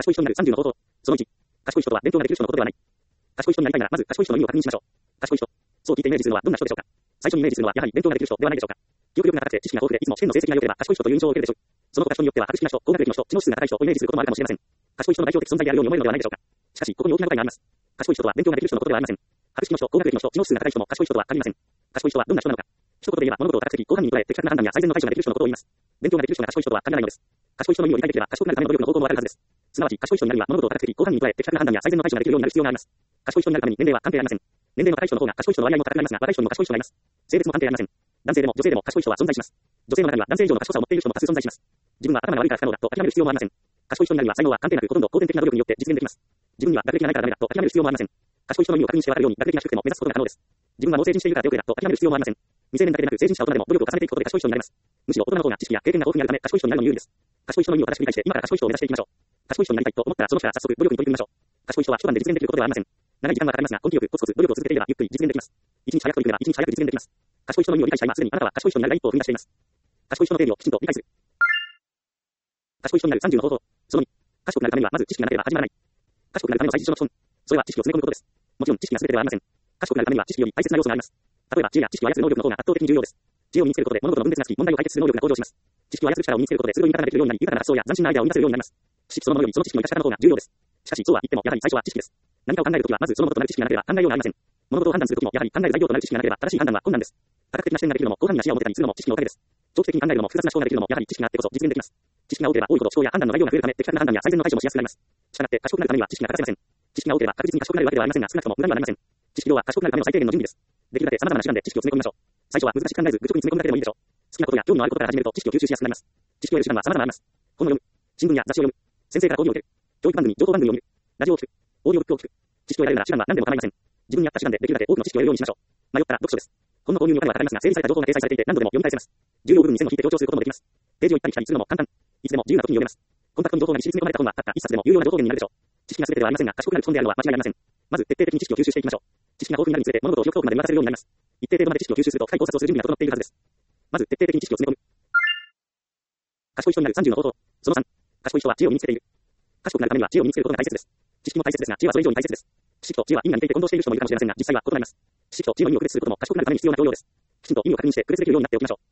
賢い人になる30の方法。その1。賢い人とは勉強ができる人のことではない。賢い人になりたいなら、まず賢い人の意味を確認しましょう。賢い人。そう聞いてイメージするのはどんな人でしょうか。最初にイメージするのはやはり勉強ができる人ではないでしょうか。記憶力が高くて知識が豊富でいつも試験の成績が良ければ賢い人という印象を受けるでしょう。その他人によっては博識な人、高学歴の人、知能指数が高い人をイメージすることもあるかもしれません。賢い人の代表的存在であるように思えるのではないでしょうか。しかし、ここに大きな誤解があります。賢い人とは勉強ができる人のことではありません。博識の人、高学歴の人、知能指数が高い人も賢い人とは限りません。賢い人はどんな人なのか。一言で言えば物事を多角的、広範囲に加え的確な判断や最善の対処ができる人のことを言います。勉強ができる人が賢い人とは限らないのです。賢い人の意味を理解できれば賢くなるための努力の方法もわかるはずです。すなわち、賢い人になるには物事を多角的、広範囲に加え的確な判断や最善の対処ができるようになる必要があります。賢い人になるために年齢は関係ありません。年齢の高い人の方が賢い人の割合も高くなりますが、若い人にも賢い人がいます。性別も関係ありません。男性でも女性でも賢い人は存在します。女性の中には男性以上の賢さを持っている人も多数存在します。自分は頭が悪いから不可能だと諦める必要もありません。賢い人になるには才能は関係なくほとんど後天的な努力によって実現できます。自分には学歴がないからダメだと諦める必要もありません。賢い人の意味を確認してわかるように学歴が低くても目指すことが可能です。自分はもう成人しているから手遅れだと諦める必要もありません。未成年だけでなく成人した大人でも努力を重ねていくことで賢い人になります。むしろ大人の方が知識や経験が豊富にあるため賢い人になるのに有利です。賢い人の意味を正しく理解して今から賢い人を目指していきましょう。賢い人になりたいと思ったらその日から早速努力に取り組みましょう。賢い人は一晩で実現できることではありません。長い時間はかかりますが根気よくコツコツ努力を続けていればゆっくり実現できます。一日早く取り組めば一日早く実現できます。賢い人の意味を理解した今すでにあなたは賢い人になる第一歩を踏み出しています。賢い人の定義をきちんと理解する。賢い人になる30の方法。その2。賢くなるためにはまず知識がなければ始まらない。賢くなるための最実の基本。それは知識を詰め込むことです。もちろん知識が全てではありません。賢くなるためには知識より大切な要素があります。例えば知恵や知識を操る能力の方が圧倒的に重要です。知恵を身につけることで物事の分別がつき問題を解決する能力が向上します。知識を操る力を身につけることで鋭い見方ができるようになり豊かな発想や斬新なアイデアを生み出せるようになります。知識そのものよりその知識の生かし方の方が重要です。しかしそうは言ってもやはり最初は知識です。何かを考えるときはまずその元となる知識がなければ考えようがありません。物事を判断するときもやはり考える材料となる知識がなければ正しい判断は困難です。多角的な視点ができるのも広範囲な視野を持てたりするのも知識のおかげです。長期的に考えるのも複雑な思考ができるのもやはり知識があってこそ実現できます。知識が多ければ多いほど思考や判断の内容が増えるため的確な判断や最善の対処もしやすくなります。したがって賢くなるためには知識が欠かせません。知識が多ければ確実に賢くなるわけではありませんが少なくとも無駄にはなりません。知識量は賢くなるための最低限の準備です。できるだけ様々な手段で知識を詰め込みましょう。最初は難しく考えず愚直に詰め込むだけでもいいでしょう。好きなことや興味のあることから始めると知識を吸収しやすくなります。知識を得る手段は様々あります。本を読む、新聞や雑誌を読む、先生から講義を受ける、教育番組、情報番組を見る、ラジオを聞く、オーディオブックを聞く。知識を得られるなら手段は何でも構いません。自分に合った手段でできるだけ多くの知識を得るようにしましょう。迷ったら読書です。本の購入にお金はかかりますが整理された情報が掲載されていて何度でも読み返せます。重要部分に線を引いて強調することもできます。ページを行ったり来たりするのも簡単。いつでも自由な時に読めます。コンパクトに情報がぎっしり詰め込まれた本はたった一冊でも有用な情報源になるでしょう。知識が全てではありませんが賢くなる基本であるのは間違いありません。まず徹底的に知識を吸収していきましょう。知識が豊富になるにつれて物事を記憶遠くまで見渡せるようになります。一定程度まで知識を吸収すると深い考察をする準備が整っているはずです。まず徹底的に知識を詰め込む。賢い人になる30の方法。その3。賢い人は知恵を身につけている。賢くなるためには知恵を身につけることが大切です。知識も大切ですが知恵はそれ以上に大切です。知識と知恵は因果に似ていて混同している人もいるかもしれませんが実際は異なります。知識と知恵の意味を区別することも賢くなるために必要な教養です。きちんと意味を確認して区別できるようになっておきましょう。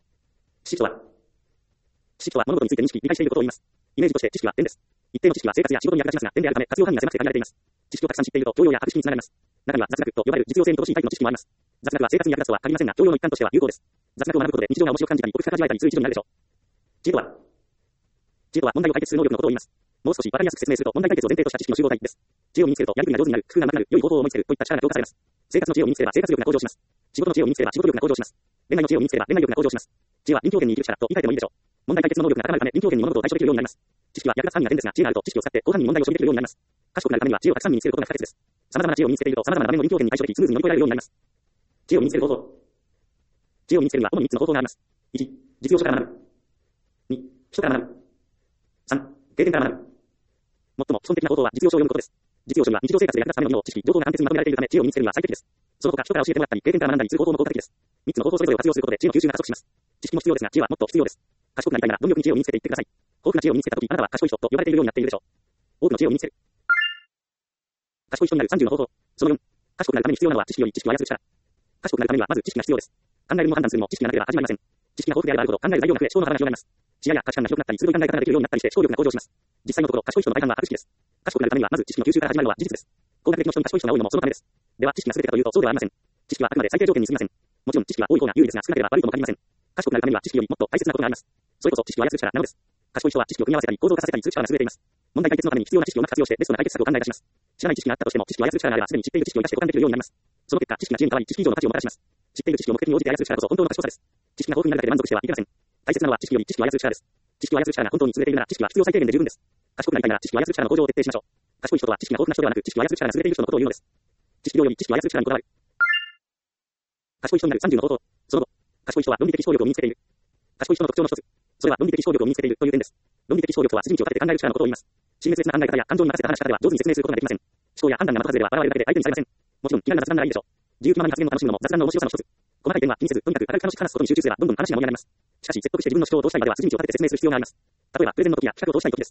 知識とは物事について認識、理解していることを言います。イメージとして知識は点です。一定の知識は生活や仕事に役立ちますが点であるため活用範囲が狭くて限られています。知識をたくさん知っていると教養や博識につながります。中には雑学と呼ばれる実用性に乏しいタイプの知識もあります。雑学は生活に役立つとは限りませんが教養の一環としては有効です。雑学を学ぶことで日常が面白く感じたり奥深く味わえたりする一助になるでしょう。知恵とは問題を解決する能力のことを言います。もう少しわかりやすく説明すると問題解決を前提とした知識の集合体です。知恵を身につけるとやりくりが上手になる、工夫が上手くなる、良い方法を思いつけるといった力が強化されます。生活の知恵を身につければ生活力が向上します。仕事の知恵を身につければ仕事力が向上します。恋愛の知恵を身につければ恋愛力が向上します。知恵は臨機応変に生きる力と言い換えてもいいでしょう。問題解決の能力が高まるため臨機応変に物事を対処できるようになります。知識は役立つ範囲が点ですが知恵があると知識を使って広範囲に問題を処理できるようになります。賢くなるためには知恵をたくさん身につけることが不可欠です。様々な知恵を身につけていると様々な場面の臨機応変に対処できスムーズに乗り越えられるようになります。知恵を身につける方法。知恵を身につけるには主に3つの方法があります。1、実用書から学ぶ。2、基礎から学ぶ。3、経験から学ぶ。最も基本的な方法は実用書を読むことです。実用書には日常生活で役立つための知識、情報が簡潔にまとめられているため知恵を身につけるには最適です。その他人から教えてもらったり経験から学んだりする方法も効果的です。3つの方法それぞれを活用することで知恵の吸収が加速します。知識も必要ですが知恵はもっと必要です。賢くなりたいなら貪欲に知恵を身につけていってください。豊富な知恵を身につけたときあなたは賢い人と呼ばれているようになっているでしょう。多くの知恵を身につける。賢い人になる30の方法。その4。賢くなるために必要なのは知識より知識を操る力。賢くなるためにはまず知識が必要です。考えるのも判断するのも知識がなければ始まりません。知識が豊富であればあるほど考える材料が増え思考の幅が広がります。視野や価値観が広くなったり鋭い考え方ができるようになったりして思考力が向上します。実際のところ賢い人の大半は博識です。賢くなるためにはまず知識の吸収から始まるのは事実です。高学歴の人に賢い人が多いのもそのためです。では知識が全てかというとそうではありません。知識はあくまで最低条件に過ぎません。もちろん知識は多い方が有利ですが少なければ悪いとも限りません。賢くなるためには知識よりもっと大切なことがあります。それこそ知識を操る力なのです。賢い人は知識を組み合わせたり構造化させたりする力が優れています。問題解決のために必要な知識をうまく活用してベストな解決策を考え出します。知らない知識があったとしても知識を操る力があればすでに知っている知識を生かして保管できるようになります。その結果知識が知恵に変わり知識以上の価値をもたらします。知っている知識を目的に応じて操る力こそ本当の賢さです。知識が豊富になるだけで満足してはいけません。大切なのは知識より知識を操る力です。知識を操る力が本当に優れているなら知識は必要最低限で十分です。賢くなりたいなら知識を操る力の向上を徹底しましょう。賢い人とは知識が豊富な人ではなく知識を操る力が優れている人のことを言うのです。知識量より知識を操る力にこだわる。賢い人になる30の方法。その後、賢い人は論理的思考力を身につけている。賢い人の特徴の一つ。それは論理的思考力を身につけているという点です。論理的思考力とは筋道を立てて考える力のことを言います。親密な考え方や感情に任せた話し方では上手に説明することができません。思考や判断が的外れでは笑われるだけで相手にされません。もちろん気軽な雑談ならいいでしょう。自由気ままに発言を楽しむのも雑談の面白さの一つ。細かい点は気にせずとにかく明るく楽しく話すことに集中すればどんどん話が盛り上がります。しかし説得して自分の主張をどうしたいまでは筋道を立てて説明する必要があります。例えばプレゼンの時や企画をどうしたい時です。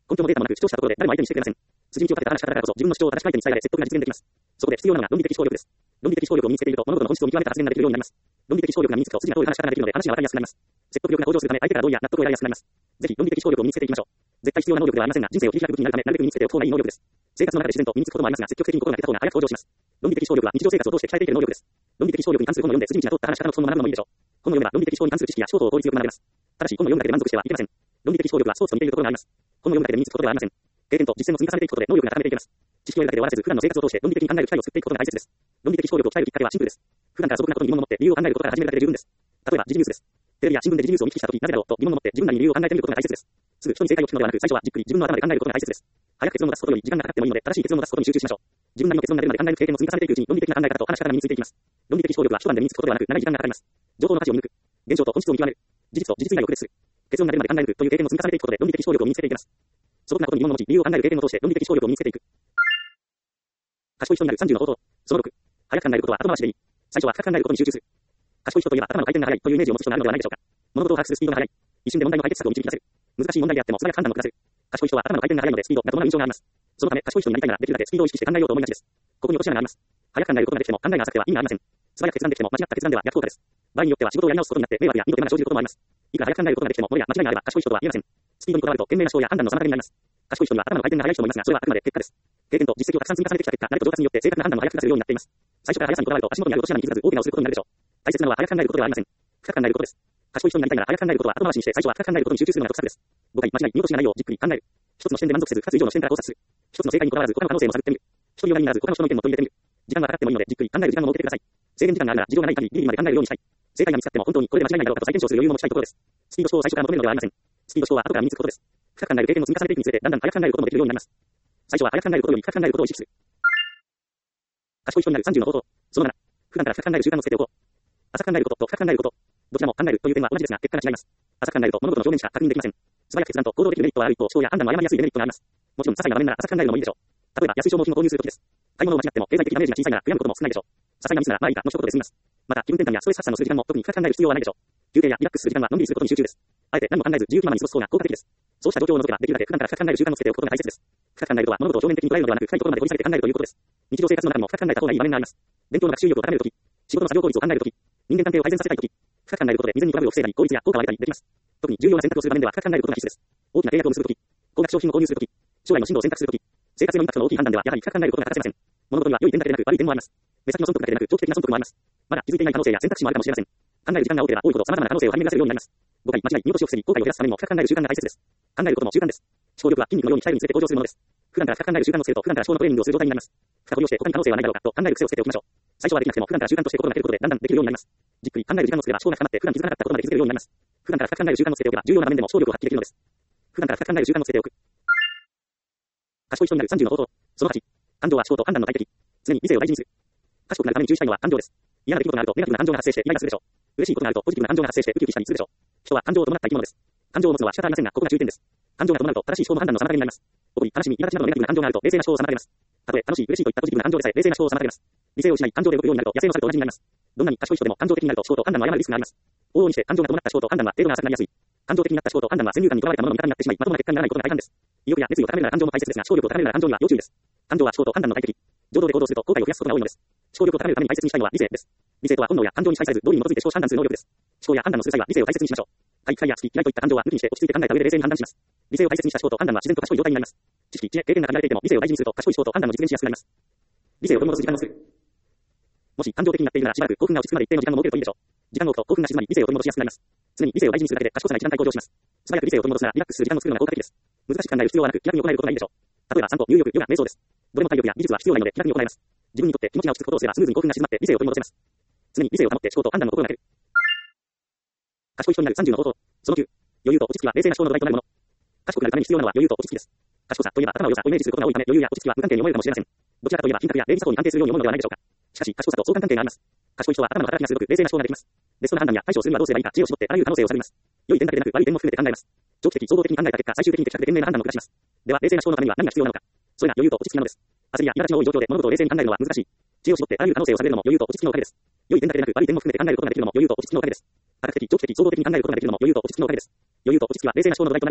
根拠もデータもなく主張したところで誰も相手にしてくれません。筋道を立てた話し方だからこそ自分の主張を正しい相手に伝えられ説得が実現できます。そこで必要なのが論理的思考力です。論理的思考力を身につけていると物事の本質を見極めた発言ができるようになります。論理的思考力が身につくと次の通り話し方ができるので話が分かりやすくなります。説得力が向上するため相手から同意や納得を得られやすくなります。ぜひ論理的思考力を身につけていきましょう。絶対必要な能力ではありませんが、人生を切り開く武器になるためなるべく身につけておく方がいい能力です。生活の中で自然と身につくこともありますが、積極的に心がけた方が早く向上します。論理的思考力は日常生活を通して鍛えていける能力です。論理的思考力に関する本を読んで筋道が通った話し方の基本を学ぶのもいいでしょう。本を読めば論理的思考に関する知識や手法を効率よく学べます。ただし本を読むだけで満足してはいけません。論理的思考力はスポーツと似ているところがあります。本を読むだけで身につくことではありません。経験と実践も積み重ねていくことで能力が高めていけます。知識を得るだけで終わらず、普段の生活を通して論理的に考える機会を作っていくことが大切です。論理的思考力を鍛えるきっかけはシンプルです。普段から素朴なことに疑問を持って理由を考えることから始めるだけで十分です。例えば時事ニュースです。テレビや新聞で時事ニュースを見聞きしたとき、なぜだろうと疑問を持って自分なりに理由を考えてみることが大切です。すぐ人に正解を聞くのではなく、最初はじっくり自分の頭で考えることが大切です。早く結論を出すことより時間がかかってもいいので、正しい結論を出すことに集中しましょう。自分なりの結論が出るまで考える経験を積み重ねていくうちに論理的な考え方と話し方が身についていきます。論理的思考力は一晩で身につくことではなく、長い時間がかかります。情報の価値を見抜く。現象と本質を見極める。事実と事実以外を区別する。結論が出るまで考え抜くという経験を積み重ねていくことで論理的思考力を身につけていきます。素朴なことに疑問を持ち、理由を考える経験を通して論理的思考力を身につけていく。賢い人になる30の方法。その6。早く考えることは後回しでいい。最初は深く考えることに集中する。賢い人といえば頭の回転が速いというイメージを持つ人があるのではないでしょうか。物事を把握するスピードが速い。一瞬で問題の解決策を導き出せる。難しい問題であっても素早く判断を下せる。賢い人は頭の回転が速いのでスピードが伴う印象があります。そのため賢い人になりたいならできるだけスピードを意識して考えようと思いがちです。ここに落とし穴があります。早く考えることができても考えが浅くては意味がありません。素早く決断できても間違った決断では逆効果です。場合によっては仕事をやり直すことになって迷惑や二度手間が生じることもあります。いくら早く考えることができても漏れや間違いがあれば賢い人とは言えません。スピードにこだわると賢明な思考や判断の妨げになります。賢い人には頭の回転が速い人もいますが、それはあくまで結果です。経験と実績をたくさん積み重ねてきた結果、慣れと上達によって正確な判断も早く下せるようになっています。最初から速さにこだわると足元にある落とし穴に気づかず大怪我をすることになるでしょう。大切なのは早く考えることではありません。深く考えることです。賢い人になりたいなら早く考えることは後回しにして最初は深く考えることに集中するのが得策です。誤解、間違い、見落としがないようじっくり考える。一つの視点で満足せず、二つ以上の視点から考察する。一つの正解にこだわらず他の可能性も探ってみる。一人よがりにならず他の人の意見も取り入れてみる。時間はかかってもいいのでじっくり考える時間を設けてください。制限時間があるなら事情がない限りギリギリまで考えるようにしたい。正解が見つかっても本当にこれで間違いないだろうかと再検証する余裕も持ちたいところです。スピード思考を最初から求めるのではありません。スピード思考は後から身につくことです。深く考える経験を積み重ねていくにつれてだんだん早く考えることもできるようになります。最初は早く考えることより深く考えることを意識する。賢い人になる30の方法。その7。普段から深く考える習慣をつけておこう。浅く考えることと深く考えること。どちらも考えるという点は同じですが結果が違います。浅く考えると物事の表面しか確認できません。素早く決断と行動できるメリットはある一方、思考や判断を誤りやすいデメリットがあります。もちろん些細な場面なら浅く考えるのもいいでしょう。例えば安い消耗品を購入するときです。買い物を間違っても経済的ダメージが小さいなら悔やむことも少ないでしょう。些細なミスならまあいいかの一言で済みます。また気分転換やストレス発散のする時間も特に深く考える必要はないでしょう。休憩やリラックスする時間はのんびりすることに集中です。あえて何も考えず自由気ままに過ごす方が効果的です。そうした状況を除けばできるだけ普段から深く考える習慣をつけておくことが大切です。深く考えるとは物事を表面的に捉えるのではなく深いところまで掘り下げて考えるということです。日常生活の中でも深く考えた方がいい場面があります。勉強の学習力を高めるとき、仕事の作業効率を考えるとき、人間関係を改善させたいとき、深く考えることで未然にトラブルを防いだり効率や効果を上げたりできます。特に重要な選択をする場面では深く考えることが必須です。大きな契約を結ぶとき、高額商品を購入するとき、将来の進路を選択するとき、生活へのインパクトの大きい判断ではやはり深く考えることが欠かせません。物事には良い点だけでなく悪い点もあります。目先の損得だけでなく長期的な損得もあります。まだ気づいていない可能性や選択肢もあるかもしれません。考える時間が多ければ多いほど様々な可能性を反映させるようになります。誤解、間違い、見落としを防ぎ、後悔を減らすためにも深く考える習慣が大切です。考えることも習慣です。思考力は筋肉のように鍛えるにつれて向上するものです。普段から深く考える習慣をつけると普段から思考のトレーニングをする状態になります。深掘りをして他に可能性はないだろうかと考える癖をつけておきましょう。最初はできなくても普段から習慣として心がけることでだんだんできるようになります。じっくり考える時間をつければ思考が深まって普段気づかなかったことまで気づけるようになります。普段から深く考える習慣をつけておけば重要な場面でも思考力を発揮できるのです。普段から深く考える習慣をつけておく。賢い人になる30の方法。その8。感情は思考と判断の大敵。常に理性を大事にする。賢くなるために注意したいのは感情です。嫌な出来事があるとネガティブな感情が発生してイライラするでしょう。嬉しいことがあるとポジティブな感情が発生してウキウキしたりするでしょう。人は感情を伴った生き物です。感情を持つのは仕方ありませんがここが注意点です。感情が伴うと正しい思考も判断の妨げになります。怒り、悲しみ、苛立ちなどのネガティブな感情があると冷静な思考を妨げます。たとえ楽しい、嬉しいといったポジティブな感情でさえ冷静な思考を妨げます。理性を失い感情で動くようになると野生の猿と同じになります。どんなに賢い人でも感情的になると思考と判断を誤るリスクがあります。往々にして感情が伴った思考と判断は程度が浅くなりやすい。感情的になった思考と判断は先入観にとらわれたものの味方になってしまいまともな結果にならないことが大半です。意欲や熱意を高めるなら感情も大切ですが思考力を高めるなら感情には要注意です。感情は思考と判断の大敵。情動で行動すると後悔を増やすことが多いのです。思考力を高めるために大切にしたいのは理性です。理性とは本能や感情に支配されず道理に基づいて思考し判断する能力です。思考や判断のする際は理性を大切にしましょう。快や好き、嫌いといった感情は抜きにして落ち着いて考えた上で冷静に判断します。理性を大切にした思考と判断は自然と賢い状態になります。知識、知恵、経験が限られていても理性を大事にすると賢い思考と判断も実現しやすくなります。理性を取り戻す時間を作る。もし感情的になっているならしばらく興奮が落ち着くまで一定の時間を設けるといいでしょう。時間が置くと興奮が静まり理性を取り戻しやすくなります。常に理性を大事にするだけで賢さが一段階向上します。素早く理性を取り戻すならリラックスする時間を作るのが効果的です。難しく考える必要はなく気楽に行えることがいいでしょう。例えば散歩、入浴、ヨガ、瞑想です。どれも体力や技術は必要ないので気楽に行えます。自分にとって気持ちが落ち着くことをすればスムーズに興奮が静まって理性を取り戻せます。常に理性を保って思考と判断の心がける。賢い人になる30の方法。その9。余裕と落ち着きは冷静な思考の土台となるもの。賢くなるために必要なのは余裕と落ち着きです。賢さといえば頭の良さをイメージすることが多いため余裕や落ち着きは無関係に思えるかもしれません。どちらかといえば品格や礼儀作法に安定するように思うのではないでしょうか。しかし賢さと相関関係があります。賢い人は頭の働きが鋭く冷静な思考ができます。ベストな判断や対処するにはどうすればいいか知恵を絞ってあらゆる可能性を探ります。良い点だけでなく悪い点も含めて考えます。長期的、総合的に考えた結果最終的に的確で賢明な判断を下します。では冷静な思考のためには何が必要なのか。それが余裕と落ち着きなのです。焦りや苛立ちの多い状況で物事を冷静に考えるのは難しい。知恵を絞ってあらゆる可能性を探るのも余裕と落ち着きのおかげです。良い点だけでなく悪い点も含めて考えることができるのも余裕と落ち着きのおかげです。科学的、長期的、総合的に考えることができるのも余裕と落ち着きのおかげです。余裕と落ち着きは冷静な思考の土台となるもの。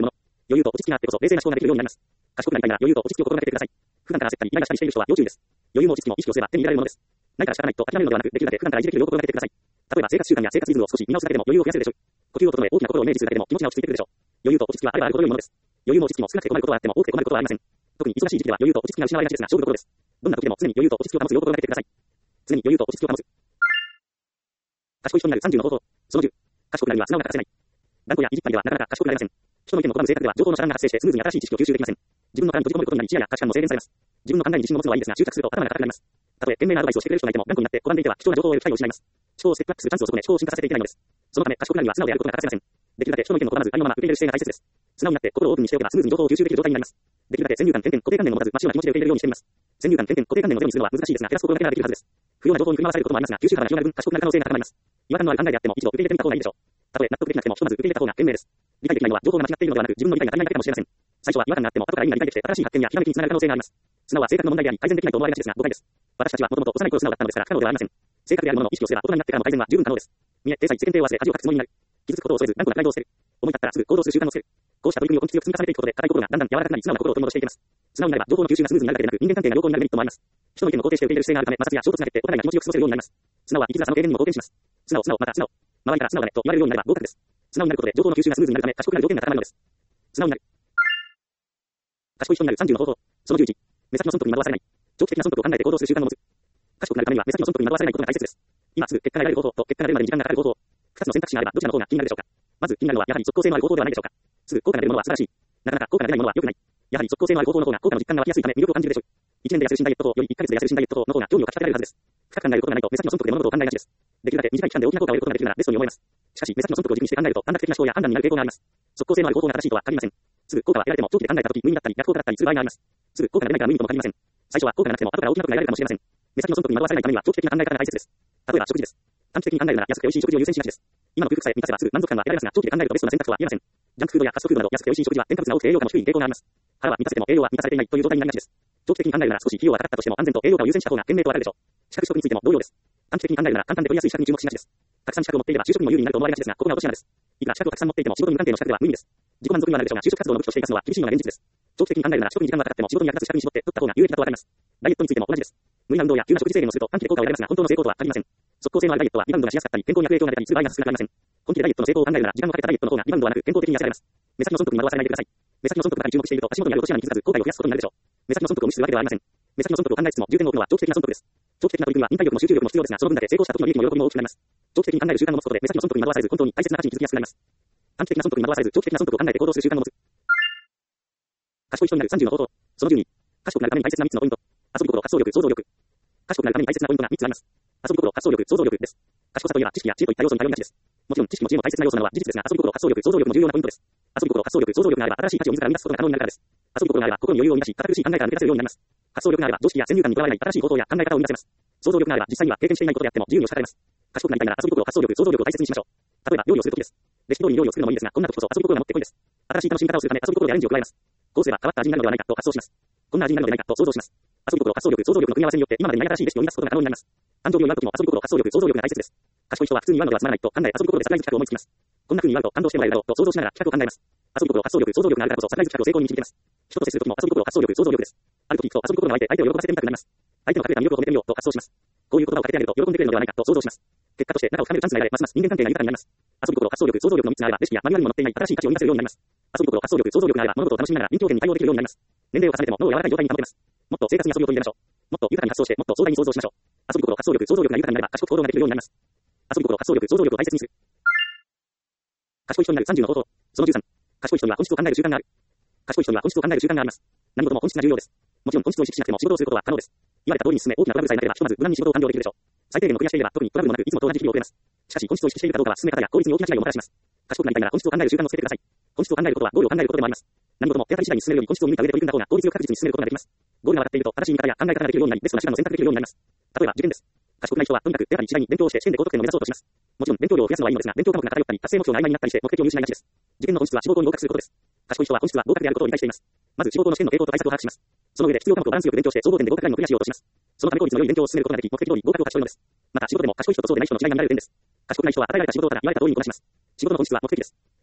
余裕と落ち着きがあってこそ冷静な思考ができるようになります。賢くなりたいなら余裕と落ち着きを心がけてください。普段から焦ったりイライラしたりしている人は要注意です。余裕も落ち着きも意識をすれば手に入れられるものです。ないから仕方ないと諦めるのではなく、できるだけ普段から維持できるよう心がけてください。例えば生活習慣や生活リズムを少し見直すだけでも余裕を増やせるでしょう。呼吸を整え大きな心をイメージするだけでも気持ちが落ち着いてくるでしょう。余裕と落ち着きはあればあるほど良いものです。余裕も落ち着きも少なくて困ることはあっても多くて困ることはありません。特に忙しい時期では余裕と落ち着きが失われがちですが勝負どころです。どんな時でも常に余裕と落ち着きを保つよう心がけてください。常に余裕と落ち着きを保つ。賢い人になる30の方法。その10。賢くなるには素直が欠かせない。頑固や意地っ張りではなかなか賢くなれません。人の意見を拒む性格では情報の遮断が発生してスムーズに新しい知識を吸収できません。自分の殻に閉じ込めることになり視野や価値観も制限されます。自分の考えに自信を持つのはいいですが執着すると頭が硬くなります。たとえ賢明なアドバイスをしてくれる人がいても頑固になって拒んでいては貴重な情報を得る機会を失います。人をステップアップするチャンスを損ね人を進化させていけないのです。そのため賢くなるには素直であることが欠かせません。できるだけ人の意見を拒まずありのまま受け入れる姿勢が大切です。素直になって心をオープンにしておけばスムーズに情報を吸収できる状態になります。できるだけ先入観固定観念を持たず真っ白な気持ちで受け入れるようにしています。先入観固定観念をゼロにするのは難しいですが減らすことができるはずです。不要な情報に振り回されることもありますが吸収幅が広がる分賢くなる可能性が高まります。違和感のある考えであっても一度受け入れてみた方がいいでしょう。たとえ納得できなくてもひとまず受け入れた方が賢明です。理解できないのは情報が間違っているのではなく自分の理解が足りないだけかもしれません。最初は違和感があっても後から意味が理解できて新しい発見やひらめきにつながる可能性があります。素直は性格の問題であり改善できないと思われがちですが誤解です。私たちはもともと幼い頃素直だったのですから不可能ではありません。性格であるものの意識をすれば大人になってからの改善は十分可能です。見え、体裁、世間体を忘れ恥をかくつもりになる。気づくことを恐れず頑固なプライドを捨てる。思い立ったらすぐ行動する習慣をつける。こうした取り組みを根気強く積み重ねていくことで硬い心がだんだん柔らかくなり素直な心を取り戻していきます。素直になれば情報の吸収がスムーズになるだけでなく人間関係が良好になるメリットもあります。人の意見を肯定して受け入れる姿勢があるため摩擦や衝突が減ってお互いが気持ちよく過ごせるようになります。素直は生きづらさの軽減にも貢献します。素直、また素直。周りから素直だねと言われるようになれば合格です。素直になることで情報の吸収がスムーズになるため賢くなる条件が高まるのです。素直になる。賢い人になる30の方法。その11。目先の損得に惑わされない。長期的な損得を考えて行動する習慣を持つ。賢くなるためには目先の損得に惑わされないことが大切です。今すぐ結果が得られる方法と結果が出るまでに時間がかかる方法。2つの選択肢があればどちらの方が気になるでしょうか。まず気になるのはやはり即効性のある方法ではないでしょうか。すぐ効果が出るものは素晴らしい。なかなか効果が出ないものは良くない。やはり即効性のある方法の方が効果の実感が湧きやすいため魅力を感じるでしょう。1年で痩せる新ダイエット法より1ヶ月で痩せる新ダイエット法の方が興味をかき立てられるはずです。深く考えることがないと目先の損得で物事を考えがちです。できるだけ短い期間で大きな効果を得ることができるならベストに思います。しかし目先の損得を軸にして考えると短絡的な思考や判断になる傾向があります。即効性のある方法が正しいとは限りません。すぐ効果は得られても長期で考えたとき無意味だったり逆効果だったりする場合があります。すぐ効果が出ないから無意味とも限りません。最初は効果がなくても後から大きなことが得られるかもしれません。目先の損得に惑わされないためには長期的な考え方が大切です。例えば食事です。短期的に考えるなら安くて美味しい食事を優先しがちです。今の空腹さえ満たせばすぐ満足感は得られますが長期で考えるとベストな選択肢は言えません。ジャンクフードやファストフードなど安くて美味しい食事は添加物が多くて栄養価も低い傾向があります。腹は満たせても栄養は満たされていないという状態になりがちです。長期的に考えるなら少し費用はかかったとしても安全と栄養価を優先した方が賢明とわかるでしょう。資格取得についても同様です。短期的に考えるなら簡単で取りやすい資格に注目しがちです。たくさん資格を持っていれば就職にも有利になると思われがちですがここが落とし穴です。いくら資格をたくさん持っていても仕事に無関係の資格では無意味です。自己満足にはなるでしょうが就職活動の武器として生かすのは厳しいのが現実です。長期的に考えるなら取得に時間がかかっても仕事に役立つ資格に絞って取った方が有益だとわかります。ダイエットについても同じです。無理な運動や急な食事制限をすると短期で効果を得られますが本当の成功とは限りません。即効性のあるダイエットはリバウンドがしやすかったり健康に悪影響が出たりする場合が少なくありません。本気でダイエットの成功を考えるなら時間をかけたダイエットの方がリバウンドはなく健康的に痩せられます。目先の損得に惑わされないでください。目先の損得ばかり注目していると足元にある落とし穴に気づかず後悔を増やすことになるでしょう。目先の損得を無視するわけではありません。目先の損得を考えつつも重点を置くのは長期的な損得です。長期的な取り組みは忍耐力も集中力も必要ですがその分だけ成功した時の利益も喜びも大きくなります。長期的に考える習慣を持つことで目先の損得に惑わされず本当に大切な価値に気づきやすくなります。短期的な損得に惑わされず長期的な損得を考えて行動する習慣を持つ。賢い人になる30の方法。その12。賢くなるために大切な3つのポイント。遊び心、発想力、想像力。賢くなるために大切なポイントが3つあります。遊び心、発想力、想像力です。賢さといえば知識や知恵といった要素に頼りがちです。もちろん知識も知恵も大切な要素なのは事実ですが遊び心、発想力、想像力も重要なポイントです。遊び心、発想力、想像力があれば新しい価値を自ら生み出すことが可能になるからです。遊び心があれば心に余裕を生み出し堅苦しい考えから抜け出せるようになります。発想力があれば常識や先入観にとらわれない新しい行動や考え方を生み出せます。想像力があれば実際には経験していないことであっても自由に押し方れます。賢くなりたいなら遊び心、発想力、想像力を大切にしましょう。例えば料理をするときです。レシピ通りに料理を作るのもいいですがこんな時こそ遊び心が持ってこいです。新しい楽しみ方をするため遊び心でアレンジを加えます。こうすれば変わった味になるのではないかと発想します。こんな味になるのではないかと想像します。遊び心、発想力、想像力の組み合わせによって今までにない新しいレシピを生み出すことが可能になります。誕生日を祝うときも遊び心、発想力、想像力が大切です。賢い人は普通に祝うのではつまらないと考え遊び心でサプライズ企画を思いつきます。こんな風に祝うと感動してもらえるだろうと想像しながら企画を考えます。遊び心、発想力、想像力があるからこそサプライズ企画を成功に導きます。人と接するときも遊び心、発想力、想像力です。あるときと遊び心が湧いて相手を喜ばせてみたくなります。相手の隠れた魅力を褒めてみようと発想します。こういう言葉をかけてあげると喜んでくれるのではないかと想像します。結果として仲を深めるチャンスが得られますます人間関係が豊かになります。遊び心、発想力、想像力の3つがあればレシピやマニュアルにも載っていない新しい価値を生み出せるようになります。遊び心、発想力、想像力があれば物事を楽しみながら臨機応変に対応できるようになります。年齢を重ねても脳を柔らかい状態に保てます。もっと生活に遊びを取り入れましょう。もっと豊かに発想してもっと壮大に想像しましょう。遊び心、発想力、想像力が豊かになれば賢く行動ができるようになります。遊び心、発想力、想像力を大切にする。賢い人になる30の方法。その13。賢い人には本質を考える習慣がある。賢い人には本質を考える習慣があります。何事も本質が重要です。もちろん本質を意識しなくても仕事をすることは可能です。言われた通りに進め大きなトラブルさえなければひとまず無難に仕事を完了できるでしょう。最低限のクリアしていれば特にトラブルもなくいつもと同じ日々を送れます。しかし本質を意識しているかどうかは進め方や効率に大きな違いをもたらします。賢くなりたいなら本質を考える習慣をつけてください。本質を考えることはゴールを考えることでもあります。何事も手当たり次第に進めるより本質を見た上で取り組んだ方が効率よく確実に進めることができます。ゴールが分かっていると正しい見方や考え方ができるようになりベストな手段を選択できるようになります。例えば受験です。賢くない人はとにかく手当たり次第に勉強をして試験で高得点を目指そうとします。もちろん勉強量を増やすのはいいのですが勉強科目が偏ったり達成目標が曖昧になったりして目的を見失いがちです。受験の本質は志望校に合格することです。賢い人は本質は合格であることを理解しています。まず志望校の試験の傾向と対策を把握します。その上で必要科目をバランスよく勉強して総合点で合格ラインをクリアしようとします。そのため効率の良い勉強を進めることができ目的通り合格を勝ち取るのです。また仕事でも賢い人とそうでない人の違いが見られる点です。賢くない人は与えられた仕事をただ言われた通りにこなします。仕事の本質は目的です。